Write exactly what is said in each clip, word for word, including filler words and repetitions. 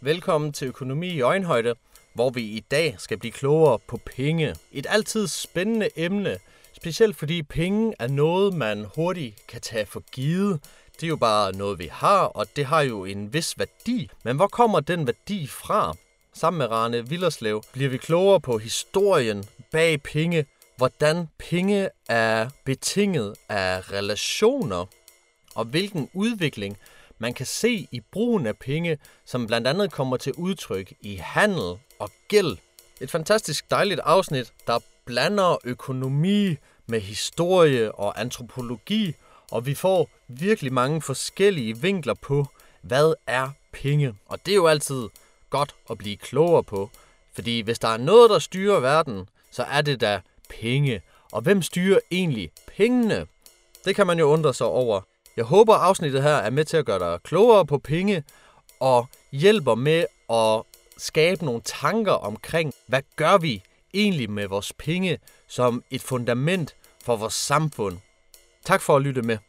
Velkommen til Økonomi i Øjenhøjde, hvor vi i dag skal blive klogere på penge. Et altid spændende emne, specielt fordi penge er noget, man hurtigt kan tage for givet. Det er jo bare noget, vi har, og det har jo en vis værdi. Men hvor kommer den værdi fra? Sammen med Rane Willerslev bliver vi klogere på historien bag penge, hvordan penge er betinget af relationer, og hvilken udvikling man kan se i brugen af penge, som blandt andet kommer til udtryk i handel og gæld. Et fantastisk dejligt afsnit, der blander økonomi med historie og antropologi, og vi får virkelig mange forskellige vinkler på, hvad er penge. Og det er jo altid godt at blive klogere på, fordi hvis der er noget, der styrer verden, så er det da penge. Og hvem styrer egentlig pengene? Det kan man jo undre sig over. Jeg håber, afsnittet her er med til at gøre dig klogere på penge og hjælper med at skabe nogle tanker omkring, hvad gør vi egentlig med vores penge som et fundament for vores samfund. Tak for at lytte med.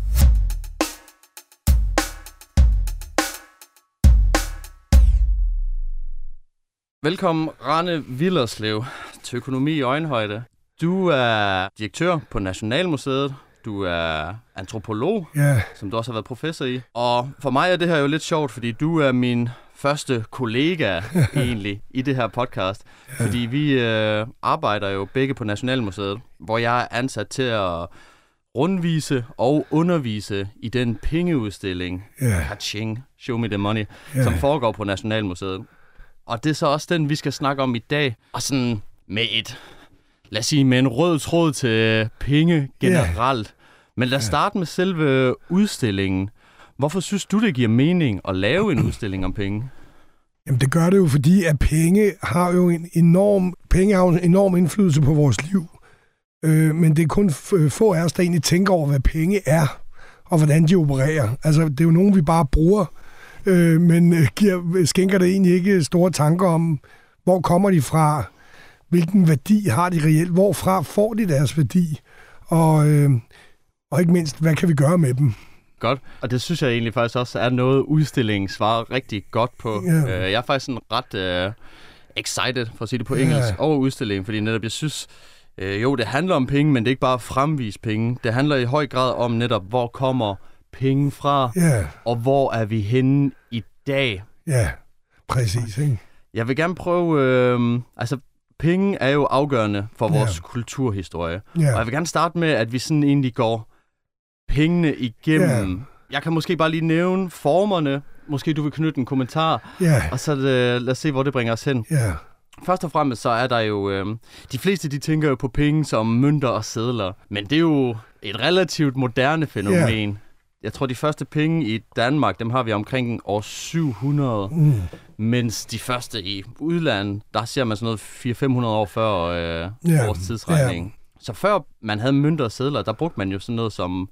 Velkommen, Rane Willerslev, til Økonomi i Øjenhøjde. Du er direktør på Nationalmuseet. Du er antropolog, yeah. som du også har været professor i. Og for mig er det her jo lidt sjovt, fordi du er min første kollega egentlig i det her podcast. Yeah. Fordi vi øh, arbejder jo begge på Nationalmuseet, hvor jeg er ansat til at rundvise og undervise i den pengeudstilling, yeah. Kaching, Show Me the Money, yeah. som foregår på Nationalmuseet. Og det er så også den, vi skal snakke om i dag. Og sådan med et, lad os sige, med en rød tråd til penge generelt. Yeah. Men lad os starte med selve udstillingen. Hvorfor synes du, det giver mening at lave en udstilling om penge? Jamen det gør det jo, fordi at penge har jo en enorm, penge har jo en enorm indflydelse på vores liv. Øh, men det er kun få af os, der egentlig tænker over, hvad penge er, og hvordan de opererer. Altså det er jo nogen, vi bare bruger, øh, men øh, giver, skænker det egentlig ikke store tanker om, hvor kommer de fra, hvilken værdi har de reelt, hvorfra får de deres værdi, og... Øh, Og ikke mindst, hvad kan vi gøre med dem? Godt, og det synes jeg egentlig faktisk også er noget, udstillingen svarer rigtig godt på. Yeah. Uh, jeg er faktisk sådan ret uh, excited, for at sige det på engelsk, yeah. over udstillingen, fordi netop jeg synes, uh, jo, det handler om penge, men det er ikke bare at fremvise penge. Det handler i høj grad om netop, hvor kommer penge fra, yeah. og hvor er vi henne i dag. Ja, yeah. præcis. Ikke? Jeg vil gerne prøve, uh, altså penge er jo afgørende for vores yeah. kulturhistorie. Yeah. Og jeg vil gerne starte med, at vi sådan egentlig går pengene igennem. Yeah. Jeg kan måske bare lige nævne formerne. Måske du vil knytte en kommentar. Yeah. Og så uh, lad os se, hvor det bringer os hen. Yeah. Først og fremmest så er der jo... Øh, de fleste de tænker jo på penge som mønter og sedler. Men det er jo et relativt moderne fænomen. Yeah. Jeg tror, de første penge i Danmark, dem har vi omkring år syv hundrede. Mm. Mens de første i udlandet, der ser man sådan noget fire til fem hundrede år før øh, yeah. vores tidsregning. Yeah. Så før man havde mønter og sedler, der brugte man jo sådan noget som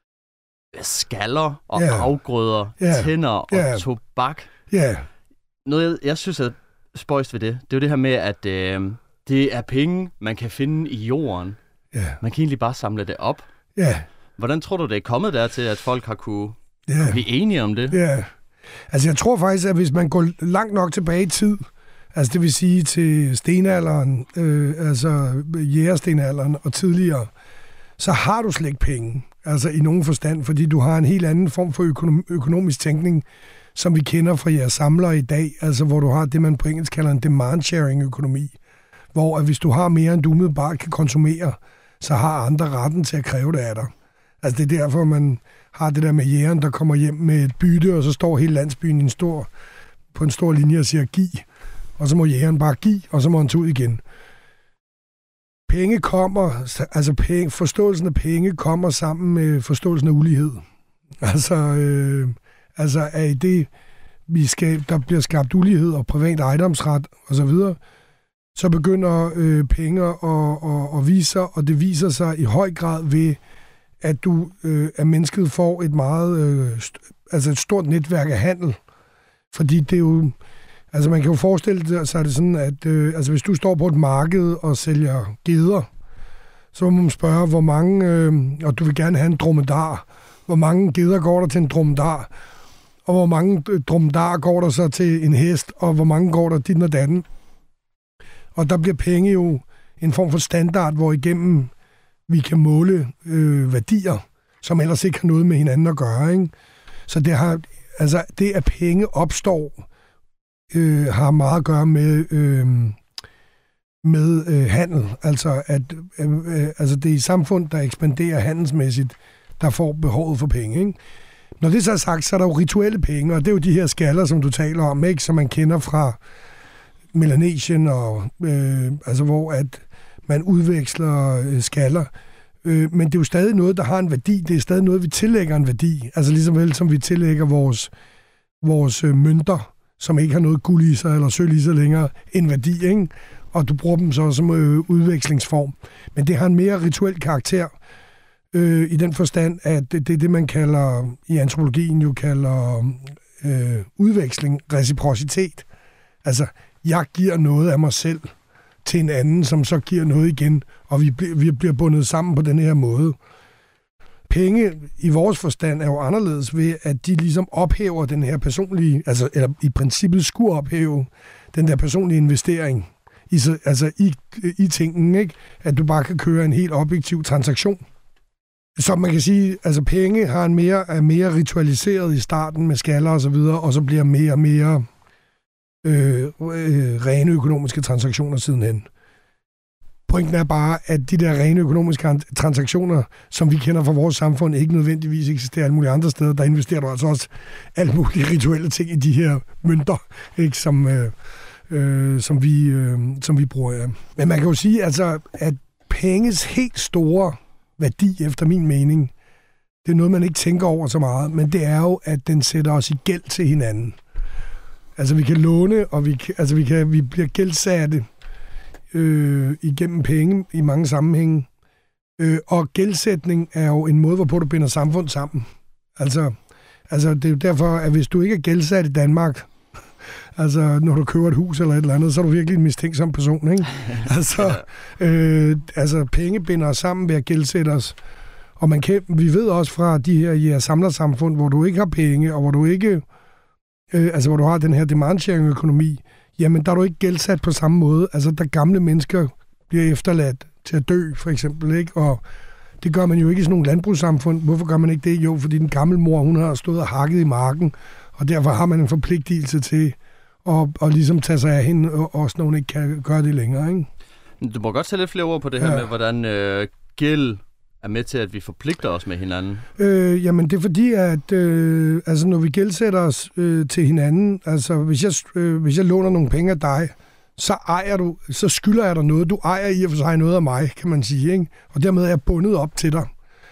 skaller og yeah. afgrøder, yeah. tænder og yeah. tobak. Yeah. Noget, jeg, jeg synes er spøjst ved det, det er jo det her med, at øh, det er penge, man kan finde i jorden. Yeah. Man kan egentlig bare samle det op. Yeah. Hvordan tror du, det er kommet dertil, at folk har kunne, yeah. kunne blive enige om det? Ja, yeah. Altså jeg tror faktisk, at hvis man går langt nok tilbage i tid, altså det vil sige til stenalderen, øh, altså jægerstenalderen og tidligere, så har du slet ikke penge, altså i nogen forstand, fordi du har en helt anden form for økonom- økonomisk tænkning, som vi kender fra jeres samlere i dag, altså hvor du har det, man på engelsk kalder en demand-sharing-økonomi, hvor at hvis du har mere, end du umiddelbart kan konsumere, så har andre retten til at kræve det af dig. Altså det er derfor, man har det der med jægeren, der kommer hjem med et bytte, og så står hele landsbyen i en stor, på en stor linje og siger, giv. Og så må jægeren bare give, og så må han tage ud igen. Penge kommer, altså penge, forståelsen af penge kommer sammen med forståelsen af ulighed. Altså, øh, altså er i det, vi skal, der bliver skabt ulighed og privat ejendomsret osv., så begynder øh, penge at, at, at vise sig, og det viser sig i høj grad ved, at du øh, at mennesket får et meget, øh, st- altså et stort netværk af handel. Fordi det er jo, altså man kan jo forestille sig det sådan, at øh, altså hvis du står på et marked og sælger geder, så må man spørge, hvor mange, øh, og du vil gerne have en dromedar, hvor mange geder går der til en dromedar? og hvor mange dromedar går der så til en hest, og hvor mange går der dit og datten. Og der bliver penge jo en form for standard, hvor igennem vi kan måle øh, værdier, som ellers ikke har noget med hinanden at gøre. Ikke? Så det, har, altså, det, at penge opstår, øh, har meget at gøre med, øh, med øh, handel. Altså, at, øh, altså det er i samfund, der ekspanderer handelsmæssigt, der får behovet for penge. Ikke? Når det så er sagt, så er der jo rituelle penge, og det er jo de her skaller, som du taler om, ikke? Som man kender fra Melanesien, og, øh, altså, hvor at man udveksler øh, skaller. Øh, men det er jo stadig noget, der har en værdi. Det er stadig noget, vi tillægger en værdi. Altså ligesom vel, som vi tillægger vores, vores øh, mønter, som ikke har noget guld i sig eller sølv i sig længere, en værdi, ikke? Og du bruger dem så som øh, udvekslingsform. Men det har en mere rituel karakter, øh, i den forstand, at det, det er det, man kalder, i antropologien jo kalder øh, udveksling, reciprocitet. Altså, jeg giver noget af mig selv til en anden, som så giver noget igen, og vi, vi bliver bundet sammen på den her måde. Penge i vores forstand er jo anderledes ved, at de ligesom ophæver den her personlige, altså eller i princippet skulle ophæve den der personlige investering i, altså i, i tingen, ikke? At du bare kan køre en helt objektiv transaktion. Så man kan sige, altså penge har en mere, er mere ritualiseret i starten med skaller og så videre, og så bliver mere og mere øh, øh, rene økonomiske transaktioner sidenhen. Pointen er bare, at de der rene økonomiske transaktioner, som vi kender fra vores samfund, ikke nødvendigvis eksisterer alle mulige andre steder. Der investerer du altså også alle mulige rituelle ting i de her mønter, ikke, som, øh, øh, som, vi, øh, som vi bruger. Ja. Men man kan jo sige, altså, at penges helt store værdi, efter min mening, det er noget, man ikke tænker over så meget, men det er jo, at den sætter os i gæld til hinanden. Altså, vi kan låne, og vi, altså, vi, kan, vi bliver gældsatte øh, igennem penge i mange sammenhænge. Øh, og gældsætning er jo en måde, hvorpå du binder samfund sammen. Altså, altså, det er jo derfor, at hvis du ikke er gældsat i Danmark, altså, når du køber et hus eller et eller andet, så er du virkelig en mistænksom person, ikke? altså, øh, altså, penge binder os sammen ved at gældsætte os. Og man kan, vi ved også fra de her ja, samlersamfund, hvor du ikke har penge, og hvor du ikke, øh, altså, hvor du har den her demand-sharing-økonomi, jamen, der er du ikke gældsat på samme måde. Altså, der gamle mennesker bliver efterladt til at dø, for eksempel, ikke? Og det gør man jo ikke i sådan nogle landbrugssamfund. Hvorfor gør man ikke det? Jo, fordi den gamle mor, hun har stået og hakket i marken, og derfor har man en forpligtelse til at, at ligesom tage sig af hende, også når hun ikke kan gøre det længere, ikke? Du må godt sætte lidt flere ord på det her ja. med, hvordan øh, gæld er med til, at vi forpligter os med hinanden. Øh, jamen, det er fordi, at øh, altså, når vi gældsætter os øh, til hinanden, altså hvis jeg, øh, hvis jeg låner nogle penge af dig, så ejer du, så skylder jeg dig noget. Du ejer i og for sig noget af mig, kan man sige, ikke? Og dermed er jeg bundet op til dig.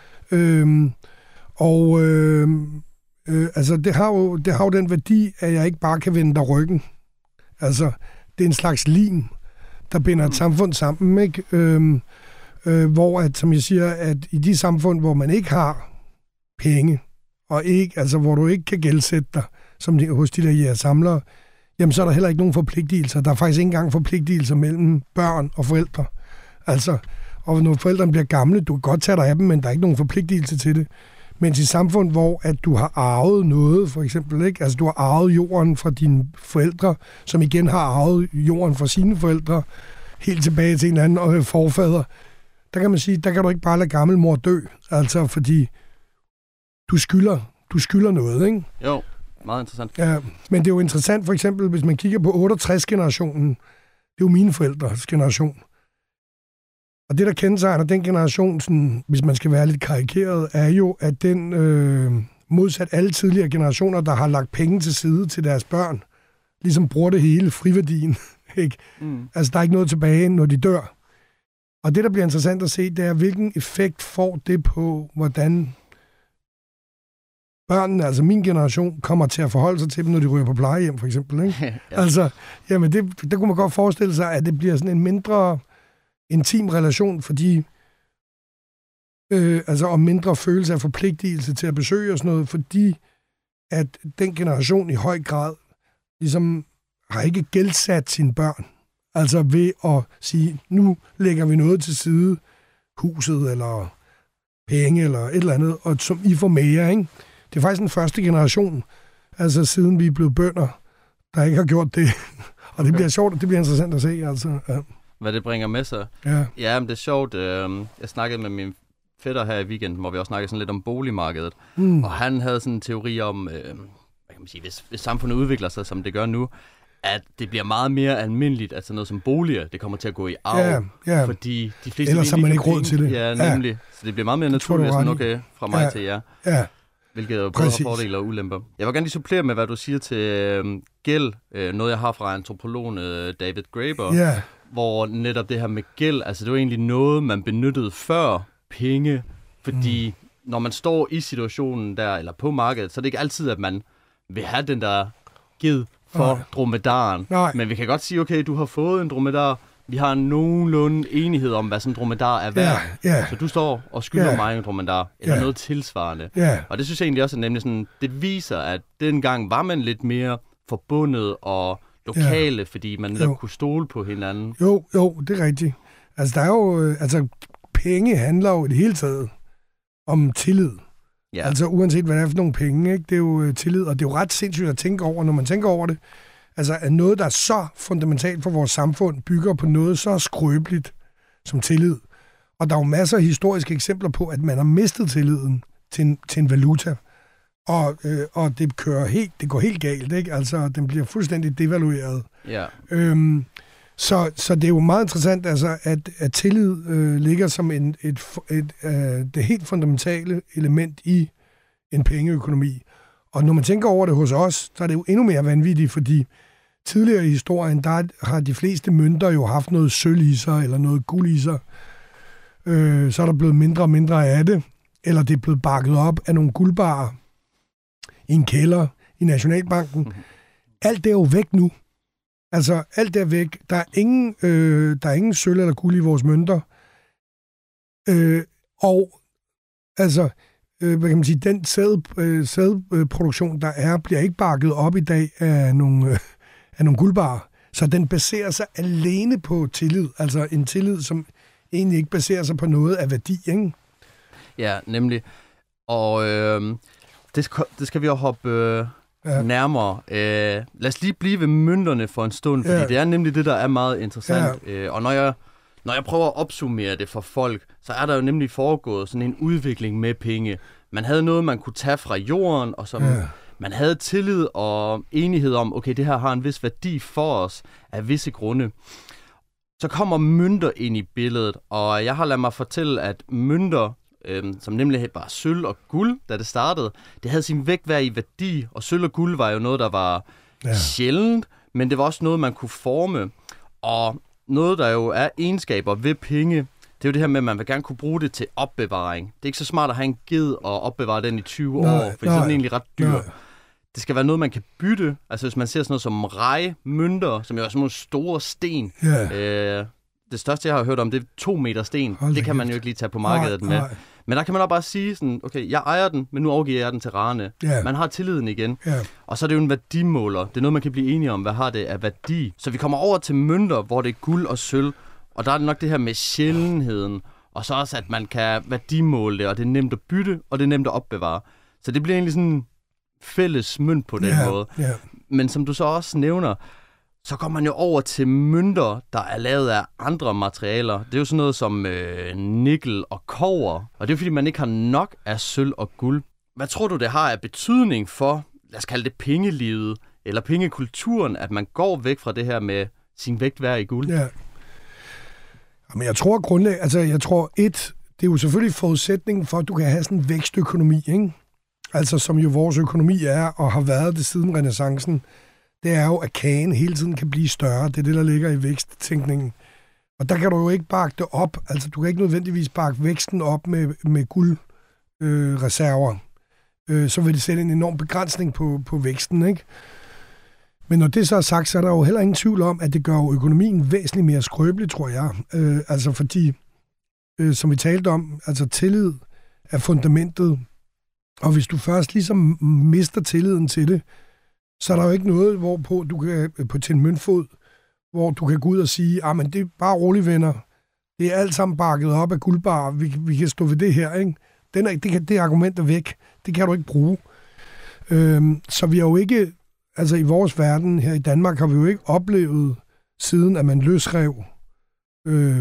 Øh, og øh, øh, altså, det har, jo, det har jo den værdi, at jeg ikke bare kan vende dig ryggen. Altså, det er en slags lim, der binder et samfund sammen, ikke? Øh, øh, hvor, at, som jeg siger, at i de samfund, hvor man ikke har penge, og ikke, altså, hvor du ikke kan gældsætte dig, som de, hos de der ja, samlere, jamen så er der heller ikke nogen forpligtelser. Der er faktisk ikke engang forpligtelser mellem børn og forældre. Altså, og når forældrene bliver gamle, du kan godt tage dig af dem, men der er ikke nogen forpligtelse til det. Mens i samfund, hvor at du har arvet noget, for eksempel, ikke? Altså du har arvet jorden fra dine forældre, som igen har arvet jorden fra sine forældre, helt tilbage til en anden forfader, der kan man sige, der kan du ikke bare lade gammelmor dø. Altså, fordi du skylder, du skylder noget, ikke? Jo. Meget interessant. Ja, men det er jo interessant, for eksempel, hvis man kigger på otteogtres-generationen. Det er jo mine forældres generation. Og det, der kendetegner den generation, sådan, hvis man skal være lidt karikeret, er jo, at den øh, modsat alle tidligere generationer, der har lagt penge til side til deres børn, ligesom bruger det hele, friværdien. Ikke? Mm. Altså, der er ikke noget tilbage, når de dør. Og det, der bliver interessant at se, det er, hvilken effekt får det på, hvordan børnene, altså min generation, kommer til at forholde sig til dem, når de ryger på plejehjem, for eksempel. Ikke? ja. Altså, jamen det, det kunne man godt forestille sig, at det bliver sådan en mindre intim relation, fordi øh, altså og mindre følelse af forpligtelse til at besøge og sådan noget, fordi at den generation i høj grad ligesom har ikke gældsat sine børn. Altså ved at sige, nu lægger vi noget til side, huset eller penge eller et eller andet, og som I får mere, ikke? Det er faktisk den første generation, altså siden vi er blevet bønder, der ikke har gjort det. Og det bliver sjovt, og det bliver interessant at se. Altså, ja. Hvad det bringer med sig. Ja, ja men det er sjovt. Øh, jeg snakkede med min fætter her i weekenden, hvor vi også snakkede sådan lidt om boligmarkedet. Mm. Og han havde sådan en teori om, øh, hvad kan man sige, hvis, hvis samfundet udvikler sig, som det gør nu, at det bliver meget mere almindeligt, at sådan noget som boliger, det kommer til at gå i arv. Ja, ja. Fordi de fleste... Ellers har man ikke råd til det. Ja, nemlig. Ja. Så det bliver meget mere naturligt, sådan okay, fra mig ja. til jer. Ja. Hvilket er både fordele og ulemper. Jeg vil gerne lige supplere med, hvad du siger til øh, gæld. Øh, noget, jeg har fra antropologen øh, David Graeber. Ja. Hvor netop det her med gæld, altså det var egentlig noget, man benyttede før penge. Fordi mm. når man står i situationen der, eller på markedet, så er det ikke altid, at man vil have den der ged for Nej. dromedaren. Nej. Men vi kan godt sige, okay, du har fået en dromedar. Vi har nogenlunde enighed om, hvad sådan en dromedar er værd. Ja, ja. Så du står og skylder ja. mig en dromedar, eller ja. noget tilsvarende. Ja. Og det synes jeg egentlig også er nemlig sådan, det viser, at dengang var man lidt mere forbundet og lokale, ja. fordi man netop kunne stole på hinanden. Jo, jo, det er rigtigt. Altså, der er jo, altså, penge handler jo i det hele taget om tillid. Ja. Altså, uanset hvad det er for nogle penge, ikke? Det er jo tillid, og det er jo ret sindssygt at tænke over, når man tænker over det. Altså, at noget, der er så fundamentalt for vores samfund, bygger på noget så skrøbeligt som tillid. Og der er jo masser af historiske eksempler på, at man har mistet tilliden til en, til en valuta. Og, øh, og det kører helt, det går helt galt, ikke? Altså, den bliver fuldstændig devalueret. Ja. Øhm, så, så det er jo meget interessant, altså, at, at tillid øh, ligger som en, et, et, øh, det helt fundamentale element i en pengeøkonomi. Og når man tænker over det hos os, så er det jo endnu mere vanvittigt, fordi tidligere i historien, der har de fleste mønter jo haft noget sølv i sig, eller noget guld i sig. Øh, så er der blevet mindre og mindre af det, eller det er blevet bakket op af nogle guldbarer i en kælder i Nationalbanken. Mm-hmm. Alt det er jo væk nu. Altså, alt det er væk. Der er ingen, øh, der er ingen sølv eller guld i vores mønter. Øh, og altså, øh, hvad kan man sige, den sæd, øh, sædproduktion, der er, bliver ikke bakket op i dag af nogle, øh, af nogle guldbarer. Så den baserer sig alene på tillid. Altså en tillid, som egentlig ikke baserer sig på noget af værdi, ikke? Ja, nemlig. Og øh, det, skal, det skal vi jo hoppe øh, ja. nærmere. Øh, lad os lige blive ved mønterne for en stund, fordi ja. det er nemlig det, der er meget interessant. Ja. Øh, og når jeg, når jeg prøver at opsummere det for folk, så er der jo nemlig foregået sådan en udvikling med penge. Man havde noget, man kunne tage fra jorden, og som ja. man havde tillid og enighed om, okay, det her har en vis værdi for os af visse grunde. Så kommer mønter ind i billedet, og jeg har ladet mig fortælle, at mønter, øhm, som nemlig var sølv og guld, da det startede, det havde sin vægt værd i værdi, og sølv og guld var jo noget, der var ja. sjældent, men det var også noget, man kunne forme. Og noget, der jo er egenskaber ved penge, det er jo det her med, at man vil gerne kunne bruge det til opbevaring. Det er ikke så smart at have en ged og opbevare den i tyve nej, år, for så er den egentlig ret dyr. Nej. Det skal være noget, man kan bytte. Altså hvis man ser sådan noget som reje, mønter, som jo er sådan nogle store sten. Yeah. Øh, det største, jeg har hørt om, det er to meter sten. Hold det kan man jo ikke lige tage på markedet nej, med. Nej. Men der kan man også bare sige sådan, okay, jeg ejer den, men nu overgiver jeg den til Rane. Yeah. Man har tilliden igen. Yeah. Og så er det jo en værdimåler. Det er noget, man kan blive enige om, hvad har det af værdi. Så vi kommer over til mønter, hvor det er guld og sølv. Og der er det nok det her med sjældenheden. Og så også, at man kan værdimåle det, og det er nemt at bytte, og det er nemt at opbevare. Så det bliver egentlig sådan fælles mønt på den yeah, måde. Yeah. Men som du så også nævner, så kommer man jo over til mønter, der er lavet af andre materialer. Det er jo sådan noget som øh, nikkel og kobber. Og det er fordi, man ikke har nok af sølv og guld. Hvad tror du, det har af betydning for, lad os kalde det pengelivet, eller pengekulturen, at man går væk fra det her med sin vægt værd i guld? Ja. Men jeg tror grundlæggende, altså jeg tror et, det er jo selvfølgelig forudsætningen for, at du kan have sådan en vækstøkonomi, ikke? Altså som jo vores økonomi er, og har været det siden renæssancen, det er jo, at kagen hele tiden kan blive større. Det er det, der ligger i væksttænkningen. Og der kan du jo ikke bakke det op. Altså du kan ikke nødvendigvis bakke væksten op med, med guldreserver. Øh, øh, så vil det sætte en enorm begrænsning på, på væksten, ikke? Men når det så er sagt, så er der jo heller ingen tvivl om, at det gør jo økonomien væsentligt mere skrøbelig, tror jeg. Øh, altså fordi, øh, som vi talte om, altså tillid er fundamentet. Og hvis du først ligesom mister tilliden til det, så er der jo ikke noget, hvorpå du kan på til en møntfod, hvor du kan gå ud og sige, ah, men det er bare roligt, venner. Det er alt sammen bakket op af guldbar. Vi, vi kan stå ved det her, ikke? Den er, det, kan, det argument er væk. Det kan du ikke bruge. Øhm, så vi har jo ikke, altså i vores verden her i Danmark, har vi jo ikke oplevet, siden at man løsrev øh,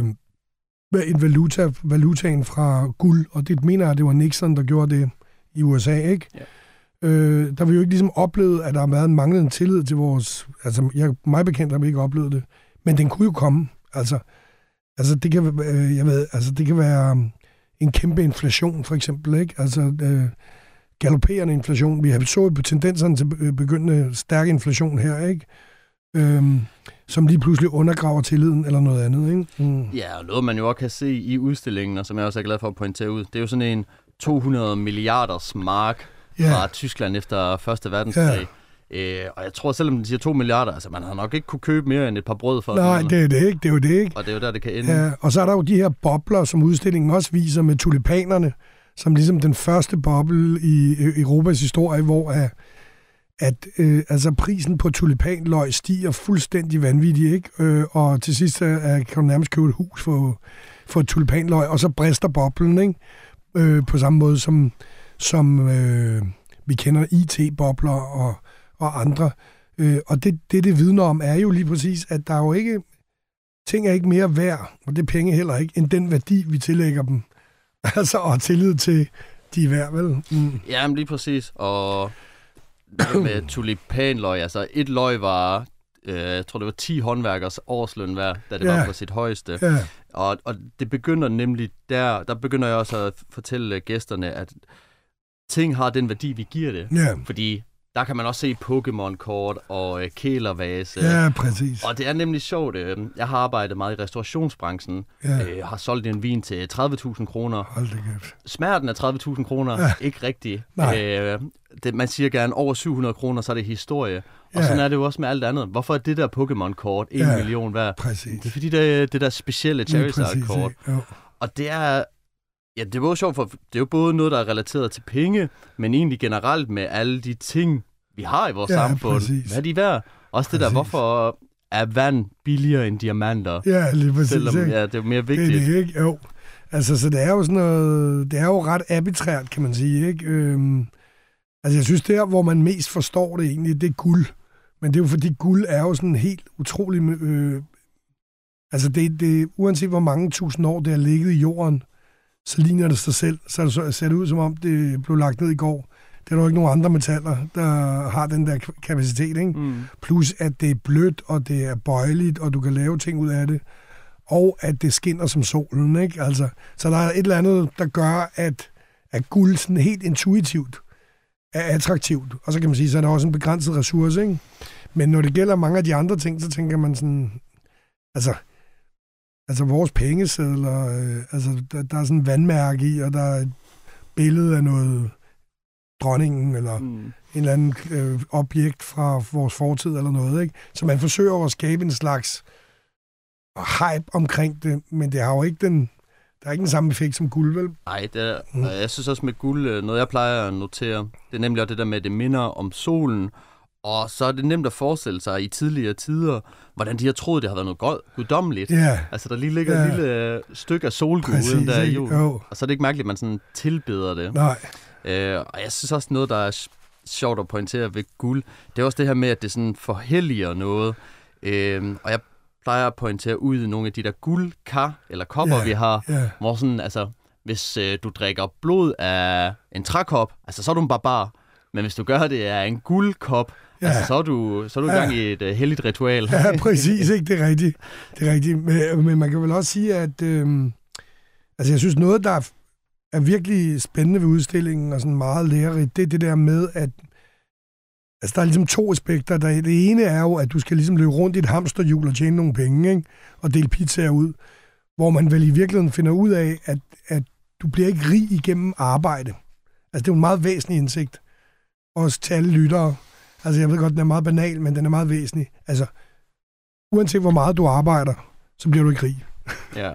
en valuta, valutaen fra guld, og det mener jeg, det var Nixon, der gjorde det i U S A, ikke? Ja. Øh, der har vi jo ikke ligesom oplevet, at der har været en manglende tillid til vores... Altså, jeg, mig bekendt har vi ikke oplevet det, men den kunne jo komme. Altså, altså, det, kan, øh, jeg ved, altså det kan være en kæmpe inflation, for eksempel, ikke? Altså, øh, galopperende inflation. Vi har så på tendenserne til begyndende stærk inflation her, ikke? Øhm, som lige pludselig undergraver tilliden eller noget andet, ikke? Mm. Ja, og noget man jo også kan se i udstillingen, og som jeg også er glad for at pointere ud, det er jo sådan en to hundrede milliarders mark yeah. fra Tyskland efter første verdenskrig. Yeah. Øh, og jeg tror, selvom den siger to milliarder, altså man har nok ikke kunne købe mere end et par brød for. Nej, det er det ikke, det er jo det ikke. Og det er jo der, det kan ende. Ja, og så er der jo de her bobler, som udstillingen også viser med tulipanerne, som ligesom den første boble i Europas historie, hvor at, at øh, altså prisen på tulipanløg stiger fuldstændig vanvittigt, ikke? Øh, og til sidst øh, kan du nærmest købe et hus for, for et tulipanløg, og så brister boblen, ikke? Øh, på samme måde som, som øh, vi kender I T-bobler og, og andre. Øh, og det, det, det vidner om, er jo lige præcis, at der er jo ikke, ting er ikke mere værd, og det er penge heller ikke, end den værdi, vi tillægger dem. Altså, og tillid til de er værd, vel? Mm. Ja, men lige præcis. Og med tulipanløg, altså et løg var, øh, jeg tror det var ti håndværkers årsløn hver, da det ja. var på sit højeste. Ja. Og, og det begynder nemlig der, der begynder jeg også at fortælle gæsterne, at ting har den værdi, vi giver det. Ja. Fordi der kan man også se Pokémon-kort og øh, kælervase. Ja, præcis. Og det er nemlig sjovt. Øh, jeg har arbejdet meget i restaurationsbranchen. Ja. Øh, har solgt en vin til tredive tusind kroner. Hold da kæft. Smager den af tredive tusind kroner? Ja. Ikke rigtigt. Øh, det, man siger gerne over syv hundrede kroner, så er det historie. Og ja. sådan er det jo også med alt andet. Hvorfor er det der Pokémon-kort en ja. million værd? Præcis. Det er fordi, det er det der specielle Charizard-kort. Og det er... Ja, det er jo sjovt, for det er jo både noget, der er relateret til penge, men egentlig generelt med alle de ting, vi har i vores ja, samfund. Præcis. Hvad er de værd? Også det præcis. Der, hvorfor er vand billigere end diamanter? Ja, lige præcis. Selvom, ja, det er jo mere vigtigt. Det er det, ikke? Jo. Altså, så det er jo sådan noget, det er jo ret arbitrært, kan man sige, ikke? Øhm, altså, jeg synes, der, hvor man mest forstår det egentlig, det er guld. Men det er jo fordi, guld er jo sådan helt utrolig... Øh, altså, det, det, uanset hvor mange tusind år det har ligget i jorden, så ligner det sig selv. Så, så ser det ud, som om det blev lagt ned i går. Det er jo ikke nogen andre metaller, der har den der kapacitet, ikke? Mm. Plus, at det er blødt, og det er bøjeligt, og du kan lave ting ud af det. Og at det skinner som solen, ikke? Altså, så der er et eller andet, der gør, at, at guld sådan helt intuitivt er attraktivt. Og så kan man sige, så er der også en begrænset ressource, ikke? Men når det gælder mange af de andre ting, så tænker man sådan... Altså... Altså vores pengesedler, øh, altså der, der er sådan en vandmærke i, og der er et billede af noget dronningen, eller mm. en eller anden øh, objekt fra vores fortid, eller noget, ikke? Så man forsøger at skabe en slags hype omkring det, men det har jo ikke den, der er ikke den samme effekt som guld, vel? Nej, det er, mm. jeg synes også med guld, noget jeg plejer at notere, det er nemlig også det der med, at det minder om solen, og så er det nemt at forestille sig i tidligere tider, hvordan de har troet, det har været noget godt, guddommeligt. Yeah. Altså, der lige ligger yeah. et lille stykke af solguden der i julen. Oh. Og så er det ikke mærkeligt, at man sådan tilbeder det. Nej. Øh, og jeg synes også, noget, der er sjovt at pointere ved guld, det er også det her med, at det sådan forhelliger noget. Øh, og jeg plejer at pointere ud i nogle af de der guldkar, eller kopper, yeah. vi har, yeah. hvor sådan, altså, hvis øh, du drikker blod af en trækop, altså, så er du en barbar. Men hvis du gør det af en guldkop, ja. altså, så er du så er du ja. i gang i et uh, helligt ritual. Ja, præcis, ikke? Det er rigtigt. Det er rigtigt. Men, men man kan vel også sige, at øhm, altså, jeg synes, noget, der er, er virkelig spændende ved udstillingen, og sådan meget lærerigt, det er det der med, at altså, der er ligesom to aspekter. Der, det ene er jo, at du skal ligesom løbe rundt i et hamsterhjul og tjene nogle penge, ikke? Og dele pizzaer ud, hvor man vel i virkeligheden finder ud af, at, at du bliver ikke rig igennem arbejde. Altså, det er jo en meget væsentlig indsigt. Også til alle lyttere. Altså, jeg ved godt, den er meget banal, men den er meget væsentlig. Altså, uanset hvor meget du arbejder, så bliver du ikke rig. Ja.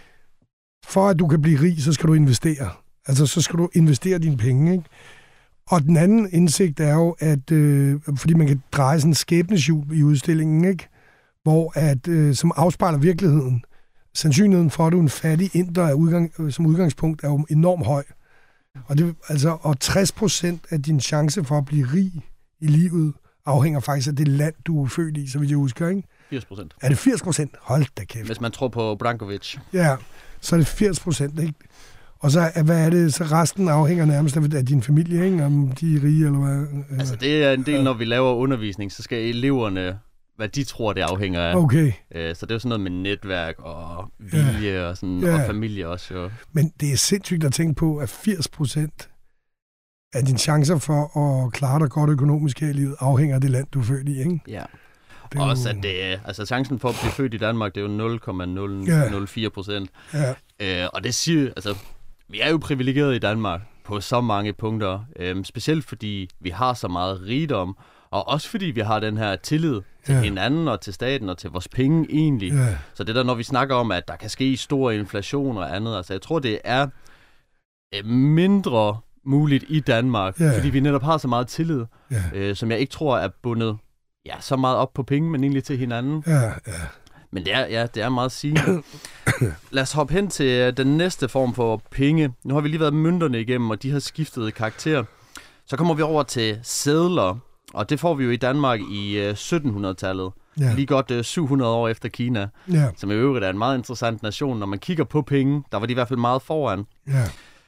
For at du kan blive rig, så skal du investere. Altså, så skal du investere dine penge, ikke? Og den anden indsigt er jo, at øh, fordi man kan dreje sådan en skæbneshjul i udstillingen, ikke? Hvor at, øh, som afspejler virkeligheden. Sandsynligheden for, at du er en fattig inder af udgang, som udgangspunkt er jo enormt høj. Og, det, altså, og tres procent af din chance for at blive rig i livet afhænger faktisk af det land, du er født i, så vidt jeg husker, ikke? firs procent. Er det firs procent? Hold da kæft. Hvis man tror på Brankovic. Ja, så er det firs procent, ikke? Og så, hvad er det, så resten afhænger nærmest af din familie, ikke? Om de er rige, eller hvad? Eller? Altså, det er en del, når vi laver undervisning, så skal eleverne, hvad de tror, det afhænger af. Okay. Så det er jo sådan noget med netværk og vilje ja. og, sådan, ja. og familie også, jo. Men det er sindssygt at tænke på, at firs procent af dine chancer for at klare dig godt økonomisk her i livet afhænger af det land, du er født i, ikke? Ja. Det og også, at det, altså chancen for at blive født i Danmark, det er jo nul komma nul nul fire procent. Ja. Øh, og det siger, altså, vi er jo privilegerede i Danmark på så mange punkter. Øh, specielt fordi vi har så meget rigdom, og også fordi vi har den her tillid til ja. hinanden og til staten og til vores penge egentlig. Ja. Så det der, når vi snakker om, at der kan ske stor inflation og andet, altså jeg tror, det er øh, mindre muligt i Danmark, ja. fordi vi netop har så meget tillid, ja. øh, som jeg ikke tror er bundet ja, så meget op på penge, men egentlig til hinanden. Ja, ja. Men det er, ja, det er meget sigende. Lad os hoppe hen til den næste form for penge. Nu har vi lige været mønterne igennem, og de har skiftet karakter. Så kommer vi over til sedler, og det får vi jo i Danmark i uh, sytten hundrede-tallet. Ja. Lige godt uh, syv hundrede år efter Kina, ja. som i øvrigt er en meget interessant nation. Når man kigger på penge, der var de i hvert fald meget foran. Ja.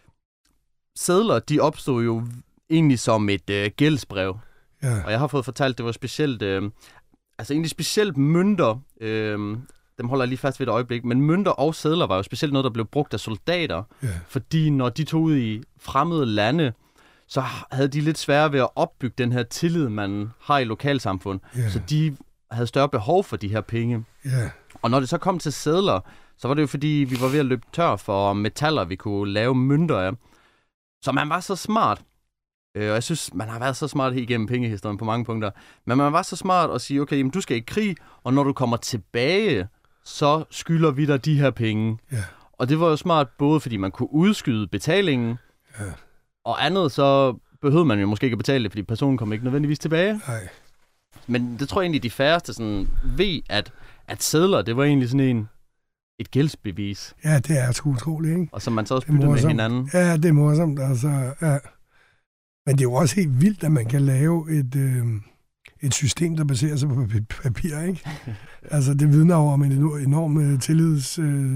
Sedler, de opstod jo egentlig som et uh, gældsbrev. Ja. Og jeg har fået fortalt, det var specielt, øh, altså egentlig specielt mønter, øh, dem holder jeg lige fast ved et øjeblik, men mønter og sedler var jo specielt noget, der blev brugt af soldater, ja. fordi når de tog ud i fremmede lande, så havde de lidt sværere ved at opbygge den her tillid, man har i lokalsamfund, ja. så de havde større behov for de her penge. Ja. Og når det så kom til sedler, så var det jo fordi, vi var ved at løbe tør for metaller, vi kunne lave mønter af. Så man var så smart. Og jeg synes, man har været så smart igennem pengehistorien på mange punkter. Men man var så smart at sige, okay, jamen, du skal i krig, og når du kommer tilbage, så skylder vi dig de her penge. Ja. Og det var jo smart, både fordi man kunne udskyde betalingen, ja. og andet, så behøvede man jo måske ikke at betale det, fordi personen kom ikke nødvendigvis tilbage. Nej. Men det tror jeg egentlig, de færreste sådan, ved, at, at sedler, det var egentlig sådan en, et gældsbevis. Ja, det er sgu utroligt, ikke? Og som man så også byttede med hinanden. Ja, det er morsomt, altså, ja. Men det er jo også helt vildt, at man kan lave et, øh, et system, der baserer sig på papir, ikke? Altså, det vidner over om en enorm tillids, øh,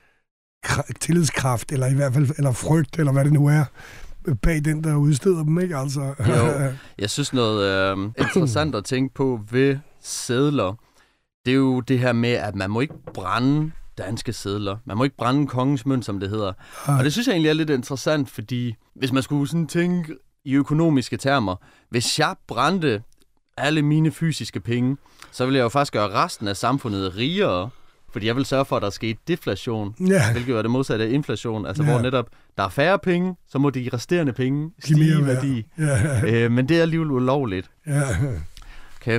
tillidskraft, eller i hvert fald eller frygt, eller hvad det nu er, bag den, der udsteder dem, ikke? Altså, jo, jeg synes noget øh, interessant at tænke på ved sedler, det er jo det her med, at man må ikke brænde danske sedler. Man må ikke brænde kongens mønt, som det hedder. Og det synes jeg egentlig er lidt interessant, fordi hvis man skulle sådan tænke i økonomiske termer, hvis jeg brændte alle mine fysiske penge, så ville jeg jo faktisk gøre resten af samfundet rigere, fordi jeg vil sørge for, at der sker deflation, ja. hvilket er det modsatte af inflation, altså ja. hvor netop der er færre penge, så må de resterende penge stige i værdi. Ja. Øh, men det er alligevel ulovligt. Ja. Okay.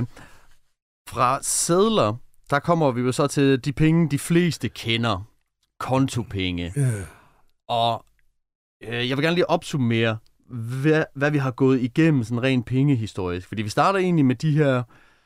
Fra sedler, der kommer vi jo så til de penge, de fleste kender. Kontopenge. Ja. Og øh, jeg vil gerne lige opsummere, hvad, hvad vi har gået igennem sådan rent pengehistorisk. Fordi vi starter egentlig med de her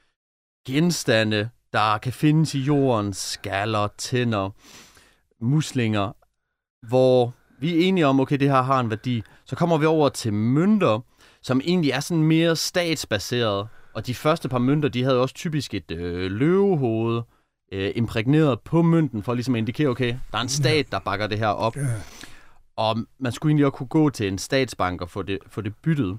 genstande, der kan findes i jorden, skaller, tænder, muslinger, hvor vi er enige om, okay, det her har en værdi. Så kommer vi over til mønter, som egentlig er sådan mere statsbaseret. Og de første par mønter, de havde også typisk et øh, løvehoved øh, imprægneret på mønten, for ligesom at indikere, okay, der er en stat, der bakker det her op. Ja. Og man skulle egentlig også kunne gå til en statsbank og få det, få det byttet.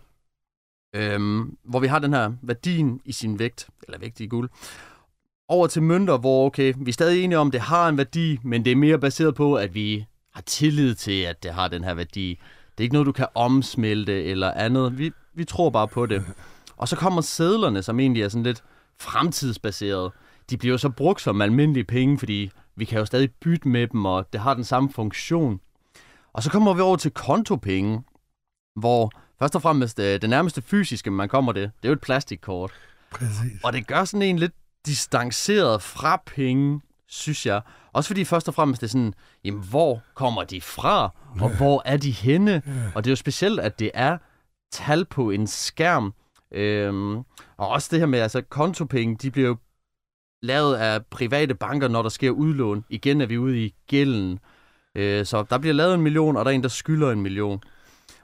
Øhm, hvor vi har den her værdien i sin vægt, eller vægt i guld. Over til mønter, hvor okay, vi er stadig enige om, at det har en værdi, men det er mere baseret på, at vi har tillid til, at det har den her værdi. Det er ikke noget, du kan omsmelte eller andet. Vi, vi tror bare på det. Og så kommer sedlerne, som egentlig er sådan lidt fremtidsbaseret. De bliver jo så brugt som almindelige penge, fordi vi kan jo stadig bytte med dem, og det har den samme funktion. Og så kommer vi over til kontopenge, hvor først og fremmest det nærmeste fysiske, man kommer det, det er jo et plastikkort. Præcis. Og det gør sådan en lidt distanceret fra penge, synes jeg. Også fordi først og fremmest det er sådan, jamen hvor kommer de fra, og ja. hvor er de henne? Ja. Og det er jo specielt, at det er tal på en skærm. Øhm, og også det her med, altså kontopenge, de bliver jo lavet af private banker, når der sker udlån. Igen er vi ude i gælden. Øh, så der bliver lavet en million, og der er en, der skylder en million.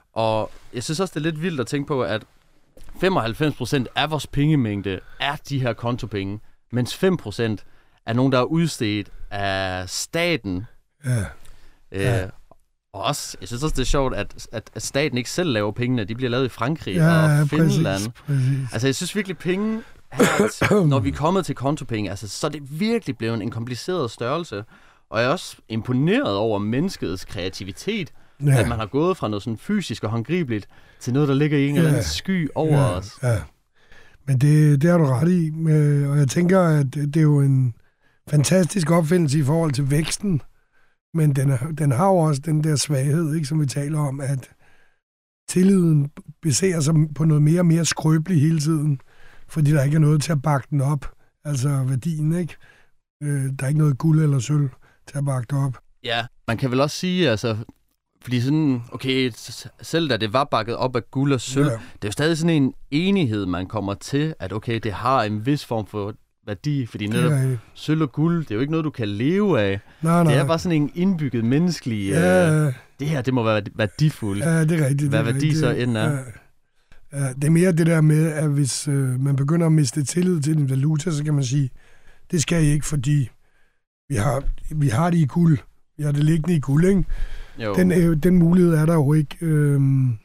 Og jeg synes også, det er lidt vildt at tænke på, at femoghalvfems procent af vores pengemængde er de her kontopenge, mens fem procent er nogen, der er udstedt af staten. Ja. Øh, ja. Og også, jeg synes også, det er sjovt, at, at, at staten ikke selv laver pengene. De bliver lavet i Frankrig ja, og Finland. Præcis, præcis. Altså, jeg synes virkelig, penge her, når vi er kommet til kontopenge, altså, så er det virkelig blevet en kompliceret størrelse. Og jeg er også imponeret over menneskets kreativitet, ja. At man har gået fra noget sådan fysisk og håndgribeligt til noget, der ligger i en ja. Eller anden sky over ja. os. Ja. Men det, det har du ret i. Og jeg tænker, at det er jo en fantastisk opfindelse i forhold til væksten. Men den, er, den har jo også den der svaghed, ikke, som vi taler om, at tilliden baserer sig på noget mere og mere skrøbeligt hele tiden, fordi der ikke er noget til at bakke den op. Altså værdien, ikke? Øh, der er ikke noget guld eller sølv til at bakke det op. Ja, man kan vel også sige, altså, fordi sådan, okay, selv da det var bakket op af guld og sølv, ja. Det er jo stadig sådan en enighed, man kommer til, at okay, det har en vis form for værdi, fordi netop ja, sølv og guld, det er jo ikke noget, du kan leve af. Nej, nej. Det er bare sådan en indbygget menneskelig, ja. øh, det her, det må være værdifuldt. Ja, det er rigtigt. Hvad det er værdi rigtigt. så end er. Ja. Ja, det er mere det der med, at hvis øh, man begynder at miste tillid til en valuta, så kan man sige, det skal I ikke, fordi vi har, vi har det i guld. Vi har det liggende i guld, ikke? Jo. Den, øh, den mulighed er der jo ikke. Øh,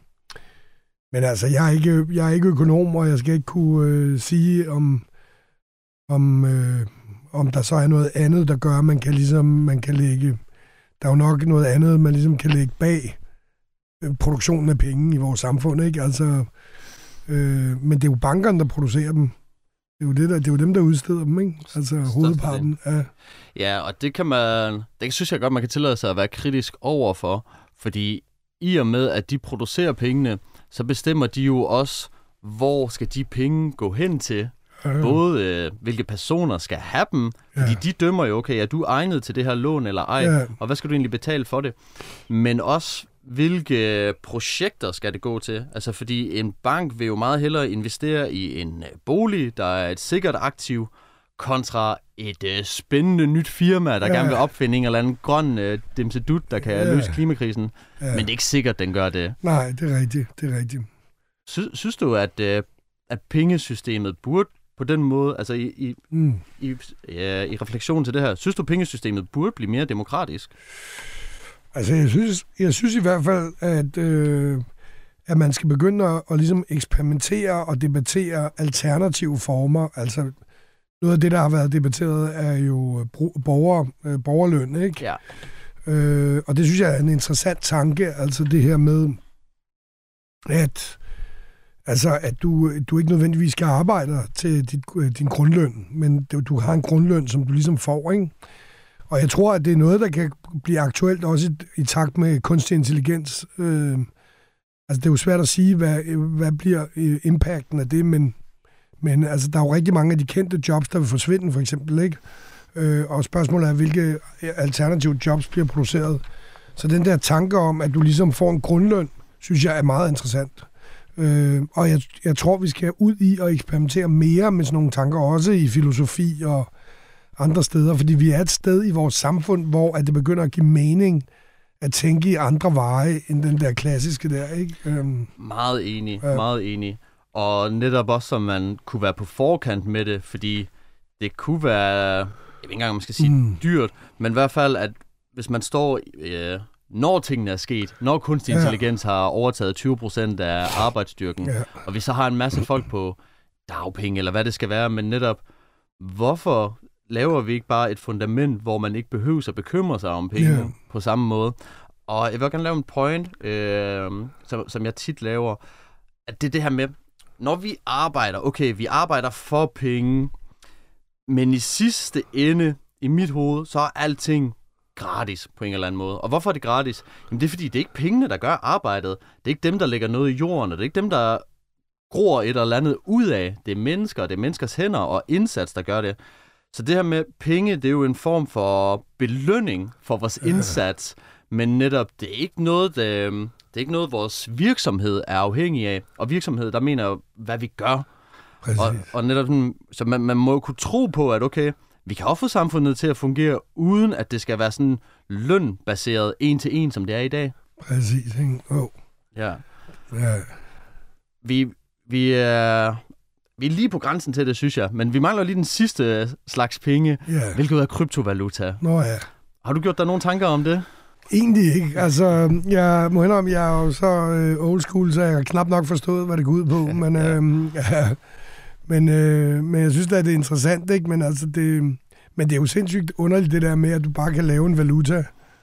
men altså, jeg er, ikke, jeg er ikke økonom, og jeg skal ikke kunne øh, sige, om, om, øh, om der så er noget andet, der gør, at man kan, ligesom, man kan lægge... Der er jo nok noget andet, man ligesom kan lægge bag produktionen af penge i vores samfund, ikke? Altså, øh, men det er jo bankerne, der producerer dem. Det er jo, det der, det er jo dem, der udsteder dem, ikke? Altså hovedparten. Ja. Ja, og det kan man, det synes jeg godt, man kan tillade sig at være kritisk overfor, fordi i og med, at de producerer pengene, så bestemmer de jo også, hvor skal de penge gå hen til. Ja. Både øh, hvilke personer skal have dem, fordi ja. De dømmer jo, okay, er du egnet til det her lån eller ej, ja. Og hvad skal du egentlig betale for det? Men også, hvilke projekter skal det gå til? Altså, fordi en bank vil jo meget hellere investere i en bolig, der er et sikkert aktiv, kontra et øh, spændende nyt firma, der ja. Gerne vil opfinde en eller anden grøn øh, dimsedut, der kan ja. Løse klimakrisen. Ja. Men det er ikke sikkert, den gør det. Nej, det er rigtigt. Det er rigtigt. Sy- synes du, at, øh, at pengesystemet burde på den måde, altså i, i, mm. i, ja, i refleksion til det her, synes du, pengesystemet burde blive mere demokratisk? Altså, jeg synes, jeg synes i hvert fald, at, øh, at man skal begynde at, at ligesom eksperimentere og debattere alternative former. Altså, noget af det, der har været debatteret, er jo borger, øh, borgerløn, ikke? Ja. Øh, og det synes jeg er en interessant tanke, altså det her med, at Altså, at du, du ikke nødvendigvis skal arbejde til dit, din grundløn, men du, du har en grundløn, som du ligesom får, ikke? Og jeg tror, at det er noget, der kan blive aktuelt også i, i takt med kunstig intelligens. Øh, altså, det er jo svært at sige, hvad, hvad bliver impacten af det, men, men altså, der er jo rigtig mange af de kendte jobs, der vil forsvinde, for eksempel, ikke? Øh, og spørgsmålet er, hvilke alternative jobs bliver produceret. Så den der tanke om, at du ligesom får en grundløn, synes jeg er meget interessant. Øh, og jeg, jeg tror, vi skal ud i og eksperimentere mere med sådan nogle tanker, også i filosofi og andre steder, fordi vi er et sted i vores samfund, hvor at det begynder at give mening at tænke i andre veje end den der klassiske der, ikke? Øhm, meget enig, ja. meget enig. Og netop også, som man kunne være på forkant med det, fordi det kunne være, jeg ved ikke engang, om man skal sige mm. dyrt, men i hvert fald, at hvis man står... Øh, når tingene er sket, når kunstig ja. Intelligens har overtaget tyve procent af arbejdsstyrken, ja. Og vi så har en masse folk på dagpenge, eller hvad det skal være, men netop, hvorfor laver vi ikke bare et fundament, hvor man ikke behøver at bekymre sig om penge ja. På samme måde? Og jeg vil gerne lave en point, øh, som, som jeg tit laver, at det er det her med, når vi arbejder, okay, vi arbejder for penge, men i sidste ende, i mit hoved, så er alting gratis på en eller anden måde. Og hvorfor er det gratis? Jamen det er fordi, det er ikke pengene, der gør arbejdet. Det er ikke dem, der lægger noget i jorden, og det er ikke dem, der gror et eller andet ud af. Det er mennesker, det er menneskers hænder og indsats, der gør det. Så det her med penge, det er jo en form for belønning for vores indsats, men netop, det er ikke noget, det, det er ikke noget, vores virksomhed er afhængig af. Og virksomhed, der mener hvad vi gør. Og, og netop sådan, så man, man må kunne tro på, at okay, vi kan også få samfundet til at fungere, uden at det skal være sådan lønbaseret en til en, som det er i dag. Præcis, ikke? Oh. Ja. Ja. Vi, vi, er, vi er lige på grænsen til det, synes jeg. Men vi mangler lige den sidste slags penge, Ja. hvilket er kryptovaluta. Nå ja. Har du gjort dig nogle tanker om det? Egentlig ikke. Altså, jeg må indrømme, jeg er jo så øh, old school, så jeg har knap nok forstået, hvad det går ud på. Men, Ja. øh, ja, men, øh, men jeg synes da, det er interessant, ikke? Men, altså, det, men det er jo sindssygt underligt, det der med, at du bare kan lave en valuta,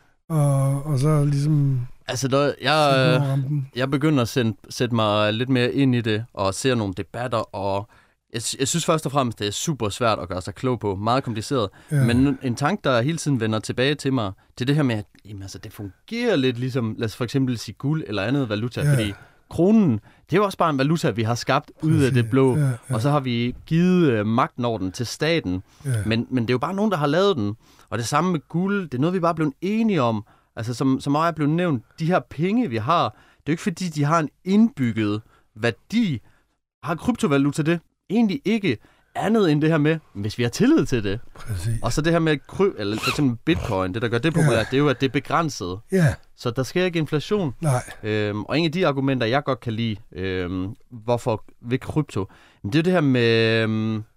og, og så ligesom... Altså, der, jeg, øh, jeg begynder at sende, sætte mig lidt mere ind i det, og ser nogle debatter, og jeg, jeg synes først og fremmest, det er super svært at gøre sig klog på. Meget kompliceret. Ja. Men en tanke, der hele tiden vender tilbage til mig, det er det her med, at jamen, altså, det fungerer lidt ligesom, lad os for eksempel sige guld eller andet valuta, ja. Fordi kronen, det er jo også bare en valuta, vi har skabt ud af det blå, ja, ja. Og så har vi givet øh, magten over den til staten. Ja. Men, men det er jo bare nogen, der har lavet den. Og det samme med guld, det er noget, vi bare er blevet enige om. Altså, som, som også er blevet nævnt, de her penge, vi har, det er jo ikke fordi, de har en indbygget værdi. Har kryptovaluta det? Egentlig ikke andet end det her med, hvis vi har tillid til det. Præcis. Og så det her med kry- eller for eksempel bitcoin, det der gør det populært, ja. Det er jo, at det er begrænset. Ja. Så der sker ikke inflation. Nej. Øhm, og en af de argumenter, jeg godt kan lide, øhm, hvorfor ved krypto, det er jo det her med, øhm, øh,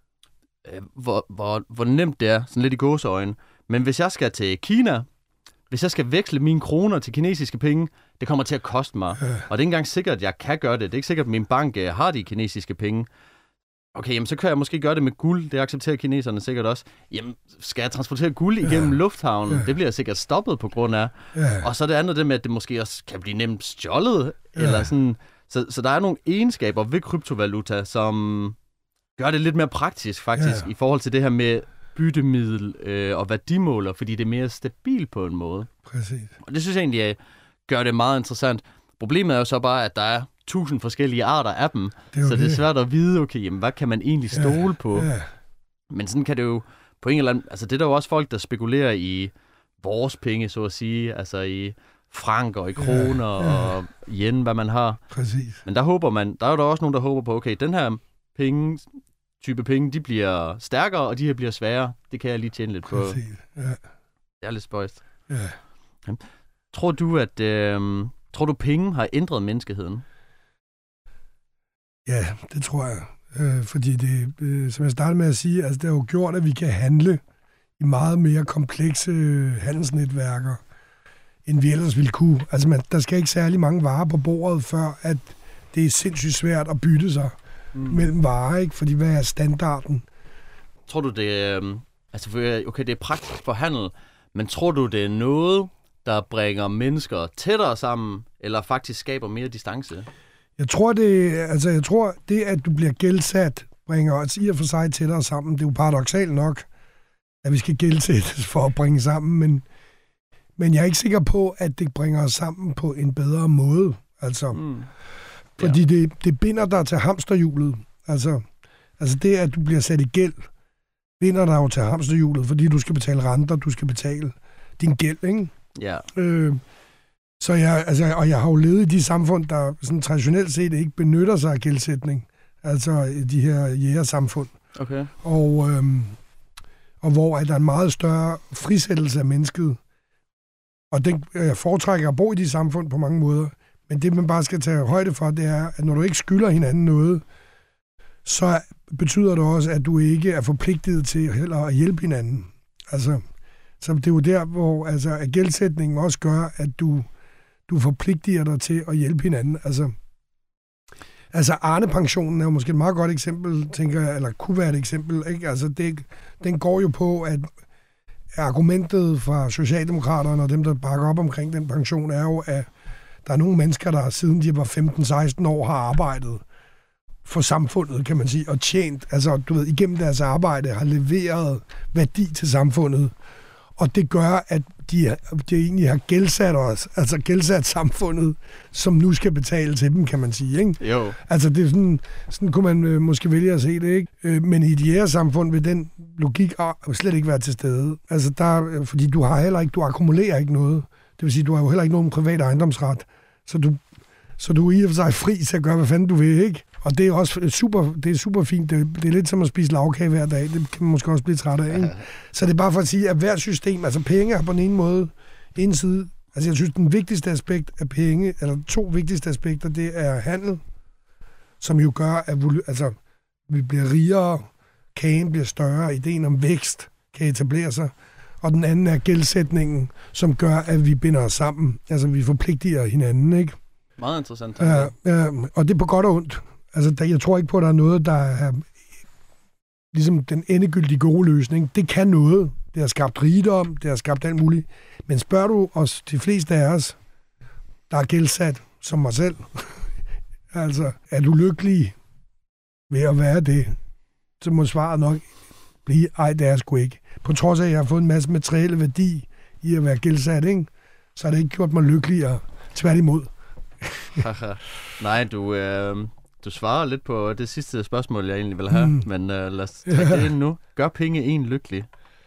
hvor, hvor, hvor nemt det er, sådan lidt i gåseøjne. Men hvis jeg skal til Kina, hvis jeg skal veksle mine kroner til kinesiske penge, det kommer til at koste mig. Ja. Og det er ikke engang sikkert, at jeg kan gøre det. Det er ikke sikkert, at min bank øh, har de kinesiske penge. Okay, jamen, så kan jeg måske gøre det med guld. Det accepterer kineserne sikkert også. Jamen, skal jeg transportere guld igennem ja. lufthavnen? Ja. Det bliver sikkert stoppet på grund af. Ja. Og så er det andet det med, at det måske også kan blive nemt stjålet. Ja. Eller sådan. Så, så der er nogle egenskaber ved kryptovaluta, som gør det lidt mere praktisk faktisk, ja. I forhold til det her med byttemiddel øh, og værdimåler, fordi det er mere stabilt på en måde. Præcis. Og det synes jeg egentlig jeg gør det meget interessant. Problemet er jo så bare, at der er tusind forskellige arter af dem, det så det. det er svært at vide, okay, jamen, hvad kan man egentlig stole ja, på? Ja. Men sådan kan det jo på en eller anden... Altså, det er der jo også folk, der spekulerer i vores penge, så at sige, altså i frank og i kroner ja, ja. og yen, hvad man har. Præcis. Men der håber man... Der er jo der også nogen, der håber på, okay, den her penge, type penge, de bliver stærkere, og de her bliver sværere. Det kan jeg lige tjene lidt på. Præcis, ja. Det er lidt spøjst. Ja. Okay. Tror du, at... Øh, tror du, penge har ændret menneskeheden? Ja, det tror jeg. Øh, fordi det, øh, som jeg startede med at sige, altså det har jo gjort, at vi kan handle i meget mere komplekse handelsnetværker, end vi ellers ville kunne. Altså man, der skal ikke særlig mange varer på bordet, før at det er sindssygt svært at bytte sig mm. mellem varer, ikke? Fordi hvad er standarden? Tror du, det er... Altså, okay, det er praktisk for handel, men tror du, det er noget, der bringer mennesker tættere sammen, eller faktisk skaber mere distance? Jeg tror, det, altså jeg tror, det, at du bliver gældsat, bringer os i og for sig tættere sammen. Det er jo paradoksalt nok, at vi skal gældsættes for at bringe sammen, men, men jeg er ikke sikker på, at det bringer os sammen på en bedre måde. Altså, mm. ja. Fordi det, det binder dig til hamsterhjulet. Altså, altså det, at du bliver sat i gæld, binder dig jo til hamsterhjulet, fordi du skal betale renter, du skal betale din gæld, ikke? Ja. Øh, Så jeg, altså, og jeg har jo levet i de samfund, der sådan traditionelt set ikke benytter sig af gældsætning. Altså de her jægersamfund. Okay. Og, øhm, og hvor er der en meget større frisættelse af mennesket. Og den, jeg foretrækker at bo i de samfund på mange måder. Men det, man bare skal tage højde for, det er, at når du ikke skylder hinanden noget, så betyder det også, at du ikke er forpligtet til heller at hjælpe hinanden. Altså, så det er jo der, hvor altså, at gældsætningen også gør, at du du forpligtiger dig til at hjælpe hinanden. Altså, altså Arne-pensionen er jo måske et meget godt eksempel, tænker jeg, eller kunne være et eksempel. Ikke? Altså, det, den går jo på, at argumentet fra Socialdemokraterne og dem, der bakker op omkring den pension, er jo, at der er nogle mennesker, der siden de var femten seksten år, har arbejdet for samfundet, kan man sige, og tjent, altså du ved, igennem deres arbejde, har leveret værdi til samfundet. Og det gør, at de, de egentlig har gældsat os, altså gældsat samfundet, som nu skal betale til dem, kan man sige, ikke? Jo. Altså det er sådan, sådan kunne man øh, måske vælge at se det, ikke? Øh, men i et jægersamfund vil den logik slet ikke være til stede. Altså der, fordi du har heller ikke, du akkumulerer ikke noget. Det vil sige, du har jo heller ikke nogen privat ejendomsret. Så du, så du er i og for sig fri til at gøre, hvad fanden du vil, ikke? Og det er også super, det er super fint. Det, det er lidt som at spise lavkage hver dag. Det kan man måske også blive træt af, ikke? Så det er bare for at sige, at hvert system, altså penge har på den ene måde, en side, Altså jeg synes, den vigtigste aspekt af penge, eller to vigtigste aspekter, det er handel, som jo gør, at altså, vi bliver rigere, kagen bliver større, ideen om vækst kan etablere sig, og den anden er gældsætningen, som gør, at vi binder os sammen. Altså vi forpligter hinanden, ikke? Meget interessant. Ja, ja, og det er på godt og ondt. Altså der, jeg tror ikke på, at der er noget, der er ligesom den endegyldige gode løsning. Det kan noget. Det har skabt rigdom, det har skabt alt muligt. Men spørger du os, de fleste af os, der er gældsat, som mig selv, altså, er du lykkelig ved at være det, så må svaret nok blive, ej, det er sgu ikke. På trods af, at jeg har fået en masse materielle værdi i at være gældsat, ikke? Så har det ikke gjort mig lykkeligere. Tværtimod. Nej, du, øh, du svarer lidt på det sidste spørgsmål, jeg egentlig vil have, mm. men øh, lad os tage ja. det ind nu. Gør penge en lykkelig?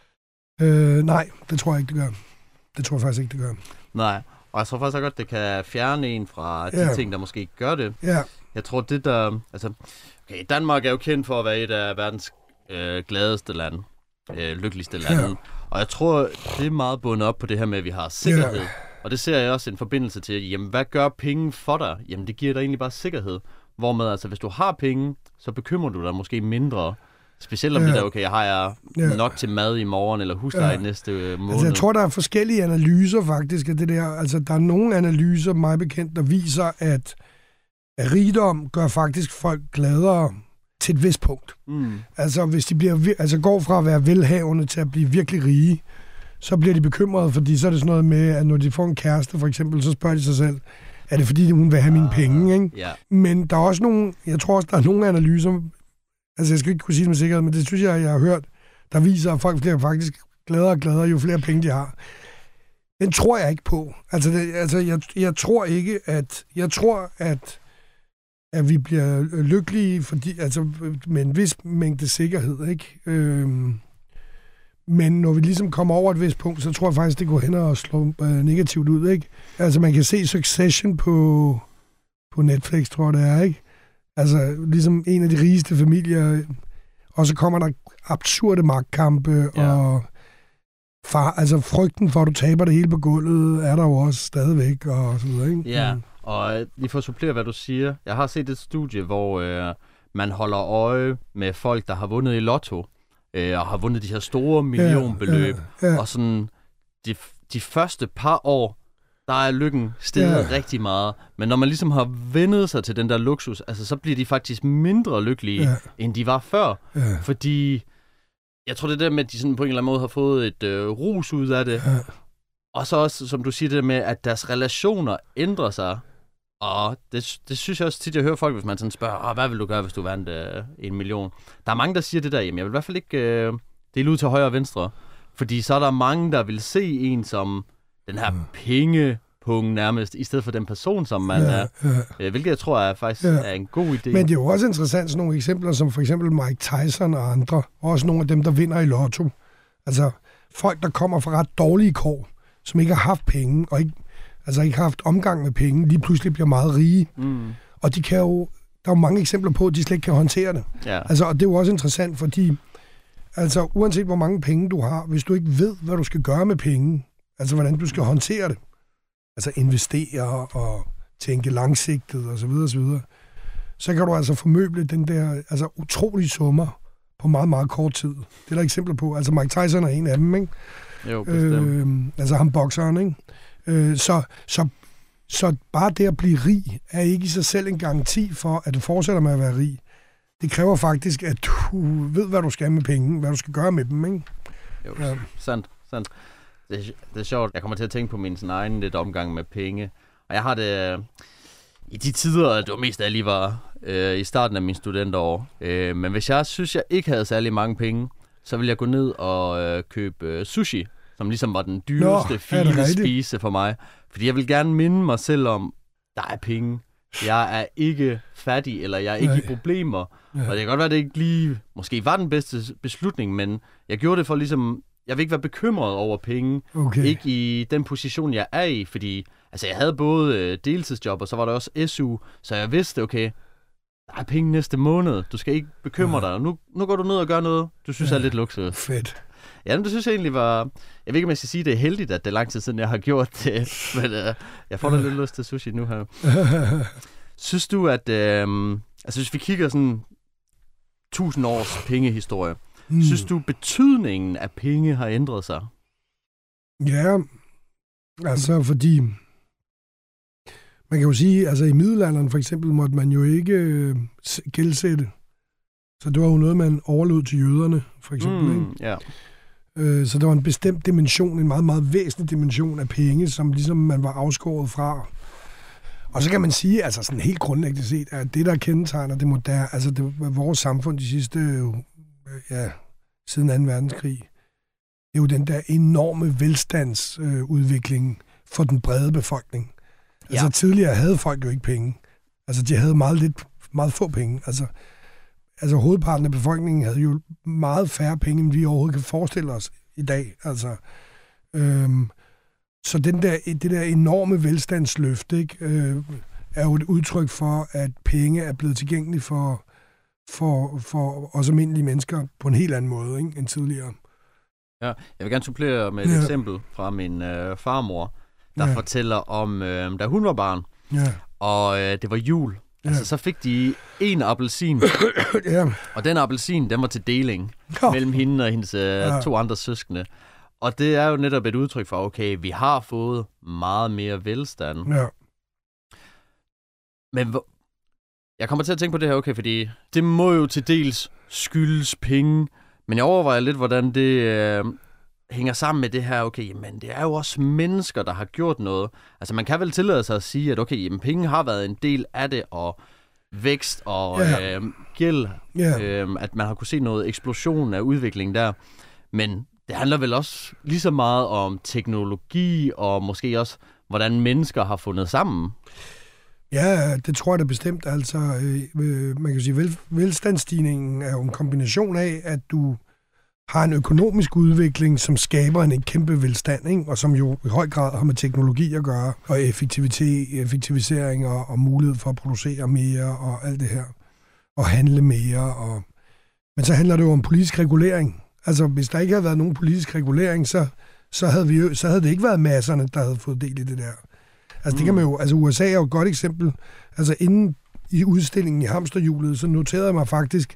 Øh, nej, det tror jeg ikke, det gør. Det tror jeg faktisk ikke, det gør. Nej, og jeg tror faktisk også godt, det kan fjerne en fra de ja. ting, der måske ikke gør det. Ja. Jeg tror, det der... Altså, okay, Danmark er jo kendt for at være et af verdens øh, gladeste lande, øh, lykkeligste lande. Ja. Og jeg tror, det er meget bundet op på det her med, at vi har sikkerhed. Ja. Og det ser jeg også en forbindelse til, jamen hvad gør penge for dig? Jamen det giver dig egentlig bare sikkerhed. Hvormed altså, hvis du har penge, så bekymrer du dig måske mindre. Specielt om ja. det der, okay, har jeg ja. nok til mad i morgen, eller husleje ja. næste måned? Altså, jeg tror, der er forskellige analyser faktisk af det der. Altså, der er nogle analyser, mig bekendt, der viser, at, at rigdom gør faktisk folk gladere til et vist punkt. Mm. Altså, hvis de bliver, altså, går fra at være velhavende til at blive virkelig rige, så bliver de bekymrede, fordi så er det sådan noget med, at når de får en kæreste, for eksempel, så spørger de sig selv, er det fordi, hun vil have mine penge, ikke? Yeah. Men der er også nogle, jeg tror også, der er nogle analyser, altså jeg skal ikke kunne sige det med sikkerhed, men det synes jeg, jeg har hørt, der viser, at folk bliver faktisk gladere og gladere, jo flere penge de har. Den tror jeg ikke på. Altså, det, altså jeg, jeg tror ikke, at, jeg tror, at, at vi bliver lykkelige, fordi, altså med en vis mængde sikkerhed, ikke? Øhm, Men når vi ligesom kommer over et vist punkt, så tror jeg faktisk, det går hen og slår øh, negativt ud, ikke? Altså, man kan se Succession på, på Netflix, tror jeg, det er, ikke? Altså, ligesom en af de rigeste familier, og så kommer der absurde magtkampe, ja. og far, altså frygten for, at du taber det hele på gulvet, er der jo også stadigvæk, og så videre, ikke? Ja, og lige for at supplere, hvad du siger, jeg har set et studie, hvor øh, man holder øje med folk, der har vundet i lotto, og har vundet de her store millionbeløb, ja, ja, ja. og sådan de, de første par år, der er lykken steget ja. rigtig meget, men når man ligesom har vendet sig til den der luksus, altså så bliver de faktisk mindre lykkelige, ja. end de var før, ja. fordi jeg tror det der med, at de sådan på en eller anden måde har fået et øh, rus ud af det, ja. og så også, som du siger, det der med, at deres relationer ændrer sig. Og det, det synes jeg også tit, jeg hører folk, hvis man sådan spørger, hvad vil du gøre, hvis du vandt øh, en million? Der er mange, der siger det der, jamen jeg vil i hvert fald ikke øh, dele ud til højre og venstre. Fordi så er der mange, der vil se en som den her pengepunkt nærmest, i stedet for den person, som man ja, er. Ja. Øh, hvilket jeg tror er faktisk ja. er en god idé. Men det er jo også interessant, sådan nogle eksempler, som for eksempel Mike Tyson og andre. Også nogle af dem, der vinder i lotto. Altså folk, der kommer fra ret dårlige kår, som ikke har haft penge, og ikke altså ikke har haft omgang med penge, lige pludselig bliver meget rige. Mm. Og de kan jo, der er jo mange eksempler på, at de slet ikke kan håndtere det. Ja. Altså, og det er jo også interessant, fordi altså, uanset hvor mange penge du har, hvis du ikke ved, hvad du skal gøre med penge, altså hvordan du skal håndtere det, altså investere og tænke langsigtet og så videre, så videre, så kan du altså formøble den der altså utrolige summer på meget, meget kort tid. Det er der eksempler på. Altså Mike Tyson er en af dem, ikke? Jo, bestemt. Øh, altså ham bokseren, ikke? Så, så, så bare det at blive rig er ikke i sig selv en garanti for, at du fortsætter med at være rig. Det kræver faktisk, at du ved, hvad du skal med penge, hvad du skal gøre med dem, ikke? Jo, ja. sandt, sandt. Det, er, det er sjovt. Jeg kommer til at tænke på min sådan egen lidt omgang med penge. Og jeg har det i de tider, det var mest, da jeg lige var øh, i starten af min studenterår. Øh, men hvis jeg synes, jeg ikke havde særlig mange penge, så ville jeg gå ned og øh, købe øh, sushi, som ligesom var den dyreste, Nå, fine spise for mig. Fordi jeg vil gerne minde mig selv om, der er penge. Jeg er ikke fattig, eller jeg er ikke Nej. i problemer. Ja. Og det kan godt være, at det ikke lige måske var den bedste beslutning, men jeg gjorde det for ligesom, jeg vil ikke være bekymret over penge. Okay. Ikke i den position, jeg er i, fordi altså, jeg havde både deltidsjob, og så var der også S U, så jeg vidste, okay, der er penge næste måned. Du skal ikke bekymre ja. dig. Nu, nu går du ned og gør noget, du synes ja. er lidt luksus. Fedt. Ja, men det synes jeg egentlig var... Jeg ved ikke, om jeg skal sige, det er heldigt, at det er lang tid siden, jeg har gjort det. Men uh, jeg får da lidt lyst til sushi nu her. Synes du, at... Uh, altså, hvis vi kigger sådan... tusind års pengehistorie. Mm. Synes du, betydningen af penge har ændret sig? Ja, altså fordi... Man kan jo sige, altså i middelalderen for eksempel, måtte man jo ikke øh, gældsætte. Så det var jo noget, man overlod til jøderne, for eksempel. Mm, ikke? yeah. øh, så der var en bestemt dimension, en meget, meget væsentlig dimension af penge, som ligesom man var afskåret fra. Og så kan man sige, altså sådan helt grundlæggende set, at det, der kendetegner det moderne, altså det, vores samfund de sidste, øh, ja, siden anden verdenskrig, det er jo den der enorme velstandsudvikling øh, for den brede befolkning. Ja. Altså tidligere havde folk jo ikke penge. Altså de havde meget lidt, meget få penge. Altså, altså hovedparten af befolkningen havde jo meget færre penge, end vi overhovedet kan forestille os i dag. Altså, øhm, så den der, det der enorme velstandsløft, ikke, øh, er jo et udtryk for, at penge er blevet tilgængelige for, for, for os almindelige mennesker på en helt anden måde, ikke, end tidligere. Ja, jeg vil gerne supplere med et ja. eksempel fra min øh, farmor, der ja. fortæller om, øh, da hun var barn, ja. og øh, det var jul. Ja. Altså, så fik de en appelsin, ja. og den appelsin, den var til deling ja. mellem hende og hendes øh, ja. to andre søskende. Og det er jo netop et udtryk for, okay, vi har fået meget mere velstand. Ja. Men hvor... jeg kommer til at tænke på det her, okay, fordi det må jo til dels skyldes penge, men jeg overvejer lidt, hvordan det øh, hænger sammen med det her, okay, men det er jo også mennesker, der har gjort noget. Altså, man kan vel tillade sig at sige, at okay, jamen, penge har været en del af det, og vækst og ja. øh, gæld, ja. øh, at man har kunne se noget eksplosion af udvikling der. Men det handler vel også lige så meget om teknologi, og måske også, hvordan mennesker har fundet sammen. Ja, det tror jeg da bestemt. Altså, øh, man kan sige, vel, velstandsstigningen er jo en kombination af, at du har en økonomisk udvikling, som skaber en kæmpe velstand, ikke? Og som jo i høj grad har med teknologi at gøre, og effektivitet, effektivisering og, og mulighed for at producere mere og alt det her, og handle mere. Og... Men så handler det jo om politisk regulering. Altså, hvis der ikke havde været nogen politisk regulering, så, så, havde, vi jo, så havde det ikke været masserne, der havde fået del i det der. Altså, det kan man jo, altså U S A er jo et godt eksempel. Altså, inden i udstillingen i hamsterhjulet, så noterede jeg mig faktisk,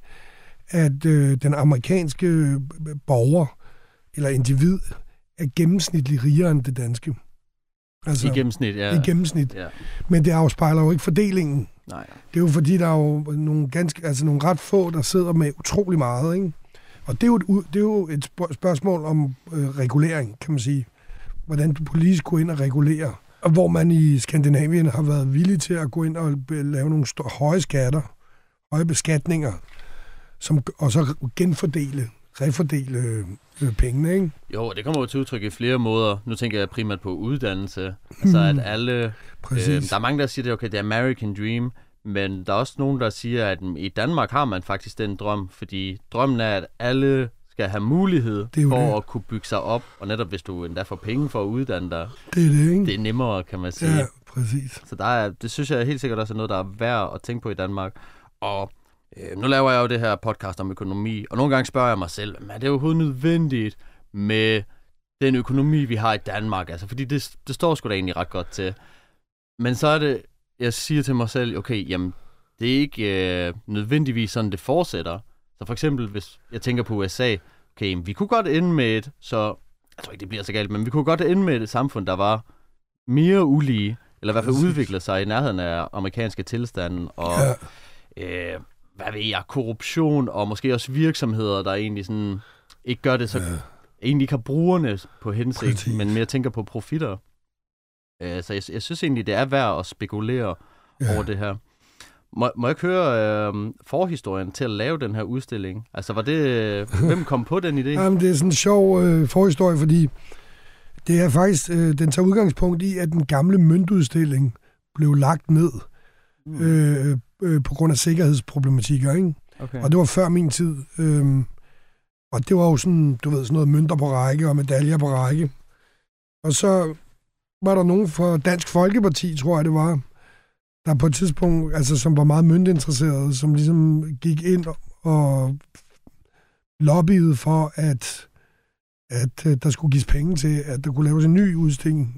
at øh, den amerikanske borger, eller individ, er gennemsnitligt rigere end det danske. Altså, I gennemsnit, ja. I gennemsnit. Ja. Men det afspejler jo ikke fordelingen. Nej. Det er jo fordi, der er jo nogle, ganske, altså nogle ret få, der sidder med utrolig meget, ikke? Og det er jo et, det er jo et spørgsmål om øh, regulering, kan man sige. Hvordan du politisk går ind og regulerer. Og hvor man i Skandinavien har været villig til at gå ind og lave nogle store, høje skatter, høje beskatninger, som, og så genfordele, refordele øh, pengene, ikke? Jo, det kommer jo til udtryk i flere måder. Nu tænker jeg primært på uddannelse. Altså at alle... Øh, der er mange, der siger, det okay, det er American Dream, men der er også nogen, der siger, at i Danmark har man faktisk den drøm, fordi drømmen er, at alle skal have mulighed for det. At kunne bygge sig op, og netop hvis du endda får penge for at uddanne dig, det er, det, ikke? Det er nemmere, kan man sige. Ja, præcis. Så der er, det synes jeg helt sikkert også er noget, der er værd at tænke på i Danmark. Og øh, nu laver jeg jo det her podcast om økonomi, og nogle gange spørger jeg mig selv, men er det overhovedet nødvendigt med den økonomi, vi har i Danmark? Altså, fordi det, det står sgu da egentlig ret godt til. Men så er det, jeg siger til mig selv, okay, jamen, det er ikke øh, nødvendigvis sådan, det fortsætter. Så for eksempel, hvis jeg tænker på U S A, okay, vi kunne godt ende med et, så, jeg tror ikke, det bliver så galt, men vi kunne godt ende med et samfund, der var mere ulige, eller i hvert fald udvikle sig i nærheden af amerikanske tilstanden, og ja. øh, hvad ved jeg, korruption, og måske også virksomheder, der egentlig sådan ikke gør det så, ja. egentlig ikke har brugerne på hensigt, Præcis. Men mere tænker på profitter. Øh, så jeg, jeg synes egentlig, det er værd at spekulere ja. over det her. Må, må jeg ikke høre øh, forhistorien til at lave den her udstilling? Altså, var det... Øh, hvem kom på den idé? Jamen, det er sådan en sjov øh, forhistorie, fordi det er faktisk... Øh, den tager udgangspunkt i, at den gamle møntudstilling blev lagt ned mm. øh, øh, på grund af sikkerhedsproblematikker, ikke? Okay. Og det var før min tid. Øh, og det var jo sådan, du ved, sådan noget mønter på række og medaljer på række. Og så var der nogen fra Dansk Folkeparti, tror jeg det var, der på et tidspunkt, altså som var meget møntinteresserede, som ligesom gik ind og lobbyede for, at at øh, der skulle gives penge til, at der kunne laves en ny udstilling.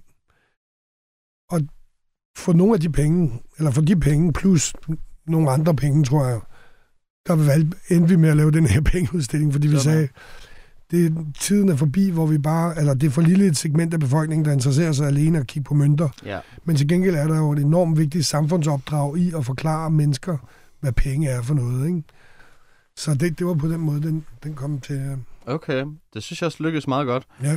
Og for nogle af de penge, eller for de penge, plus nogle andre penge, tror jeg, der valgte, endte vi med at lave den her pengeudstilling, fordi vi sagde, det, tiden er forbi, hvor vi bare, eller det er for lille et segment af befolkningen, der interesserer sig alene at kigge på mønter. Ja. Men til gengæld er der jo et enormt vigtigt samfundsopdrag i at forklare mennesker, hvad penge er for noget, ikke? Så det, det var på den måde, den, den kom til. Okay, det synes jeg også lykkedes meget godt. Ja.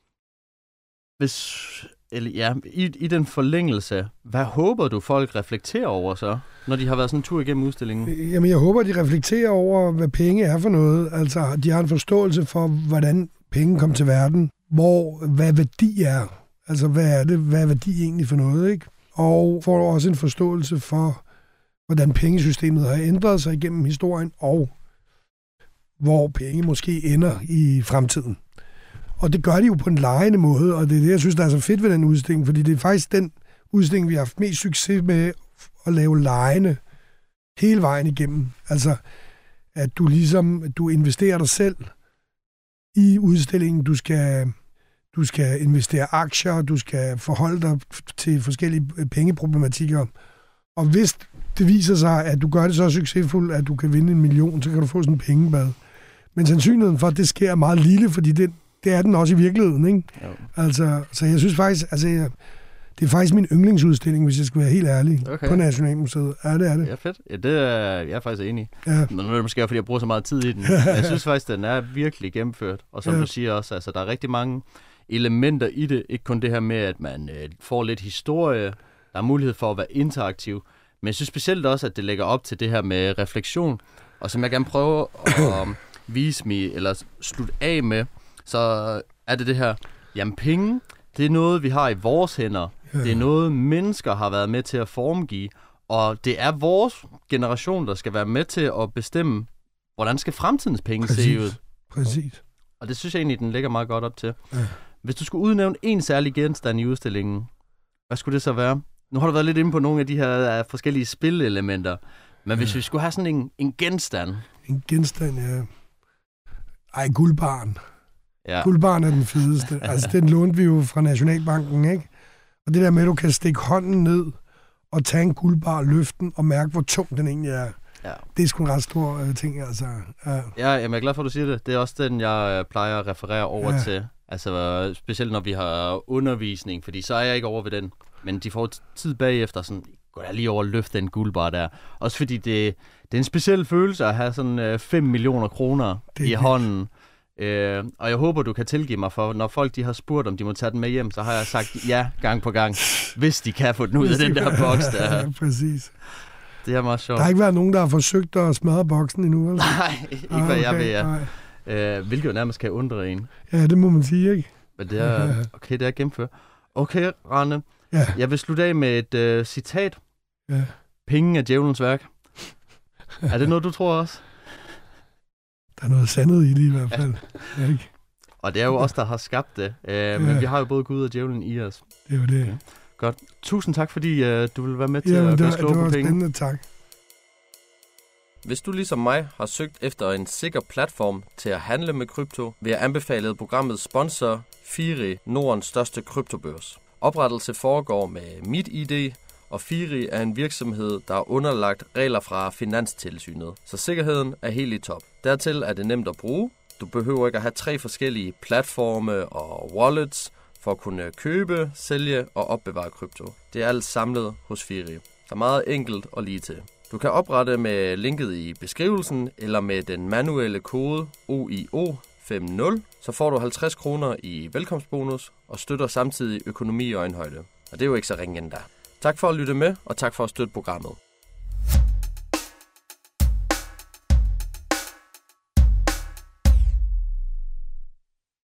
Hvis, eller ja, i, i den forlængelse, hvad håber du, folk reflekterer over så, når de har været sådan en tur igennem udstillingen? Jamen, jeg håber, de reflekterer over, hvad penge er for noget. Altså, de har en forståelse for, hvordan penge kom til verden, hvor, hvad værdi er. Altså, hvad er det? Hvad er værdi egentlig for noget, ikke? Og får også en forståelse for, hvordan pengesystemet har ændret sig igennem historien, og hvor penge måske ender i fremtiden. Og det gør de jo på en legende måde, og det er det, jeg synes, der er så fedt ved den udstilling, fordi det er faktisk den udstilling, vi har haft mest succes med at lave legende hele vejen igennem. Altså, at du ligesom, du investerer dig selv i udstillingen, du skal, du skal investere aktier, du skal forholde dig til forskellige pengeproblematikker, og hvis det viser sig, at du gør det så succesfuldt, at du kan vinde en million, så kan du få sådan en pengebad. Men sandsynligheden for, at det sker, er meget lille, fordi det, det er den også i virkeligheden, ikke? Altså, så jeg synes faktisk, altså, jeg, det er faktisk min yndlingsudstilling, hvis jeg skal være helt ærlig, okay. På Nationalmuseet. Ja, det er det. Ja, fedt. Ja, det er jeg er faktisk enig. Ja. Men nu er det måske, fordi jeg bruger så meget tid i den. Jeg synes faktisk, den er virkelig gennemført. Og som ja. du siger også, altså, der er rigtig mange elementer i det. Ikke kun det her med, at man øh, får lidt historie. Der er mulighed for at være interaktiv. Men jeg synes specielt også, at det lægger op til det her med refleksion. Og som jeg gerne prøver at vise mig, eller slutte af med, så er det det her, jamen penge, det er noget, vi har i vores hænder. Ja. Det er noget, mennesker har været med til at formgive. Og det er vores generation, der skal være med til at bestemme, hvordan skal fremtidens penge Præcis. se ud. Præcis. Og det synes jeg egentlig, den ligger meget godt op til. Ja. Hvis du skulle udnævne en særlig genstand i udstillingen, hvad skulle det så være? Nu har du været lidt inde på nogle af de her uh, forskellige spillelementer. Men hvis ja. vi skulle have sådan en, en genstand. En genstand, ja. Ej, guldbarn. Ja. Guldbarn er den fedeste. Altså, den lånte vi jo fra Nationalbanken, ikke? Og det der med, at du kan stikke hånden ned og tage en guldbar, løften og mærke, hvor tung den egentlig er. Ja. Det er sgu en ret stor uh, ting, altså. Ja, ja jamen, jeg er glad for, at du siger det. Det er også den, jeg uh, plejer at referere over ja. til. Altså, uh, specielt når vi har undervisning, fordi så er jeg ikke over ved den. Men de får tid bagefter, sådan, går jeg lige over at løfte den guldbar der. Også fordi det, det er en speciel følelse at have sådan fem uh, millioner kroner i det. hånden. Uh, og jeg håber, du kan tilgive mig for, når folk de har spurgt, om de må tage den med hjem, så har jeg sagt ja gang på gang, hvis de kan få den ud af den der boks der. Ja, præcis. Det er meget sjovt. Der har ikke været nogen, der har forsøgt at smadre boksen endnu, eller? Nej, ikke ah, hvad okay, jeg ved, ja. Uh, hvilket jo nærmest kan undre en. Ja, det må man sige, ikke? Men det er, okay, det er gennemført. Okay, Rane. Ja. Jeg vil slutte af med et uh, citat. Ja. Penge er djævelens værk. Er det noget, du tror også? Der er noget sandet i det i hvert fald. Ja. Ikke? Og det er jo os, der har skabt det. Uh, ja. Men vi har jo både Gud og djævlen i os. Det er jo det. Okay. Godt. Tusind tak, fordi uh, du ville være med til ja, at gøre slå på penge. Det var spændende, tak. Hvis du ligesom mig har søgt efter en sikker platform til at handle med krypto, vil jeg anbefale programmet sponsor Firi, Nordens største kryptobørs. Oprettelse foregår med MitID, og Firi er en virksomhed, der er underlagt regler fra Finanstilsynet, så sikkerheden er helt i top. Dertil er det nemt at bruge. Du behøver ikke at have tre forskellige platforme og wallets for at kunne købe, sælge og opbevare krypto. Det er alt samlet hos Firi. Det er meget enkelt og lige til. Du kan oprette med linket i beskrivelsen eller med den manuelle kode O I O femoghalvtreds, så får du halvtreds kroner i velkomstbonus og støtter samtidig økonomi i øjenhøjde. Og det er jo ikke så ringe endda. Tak for at lytte med, og tak for at støtte programmet.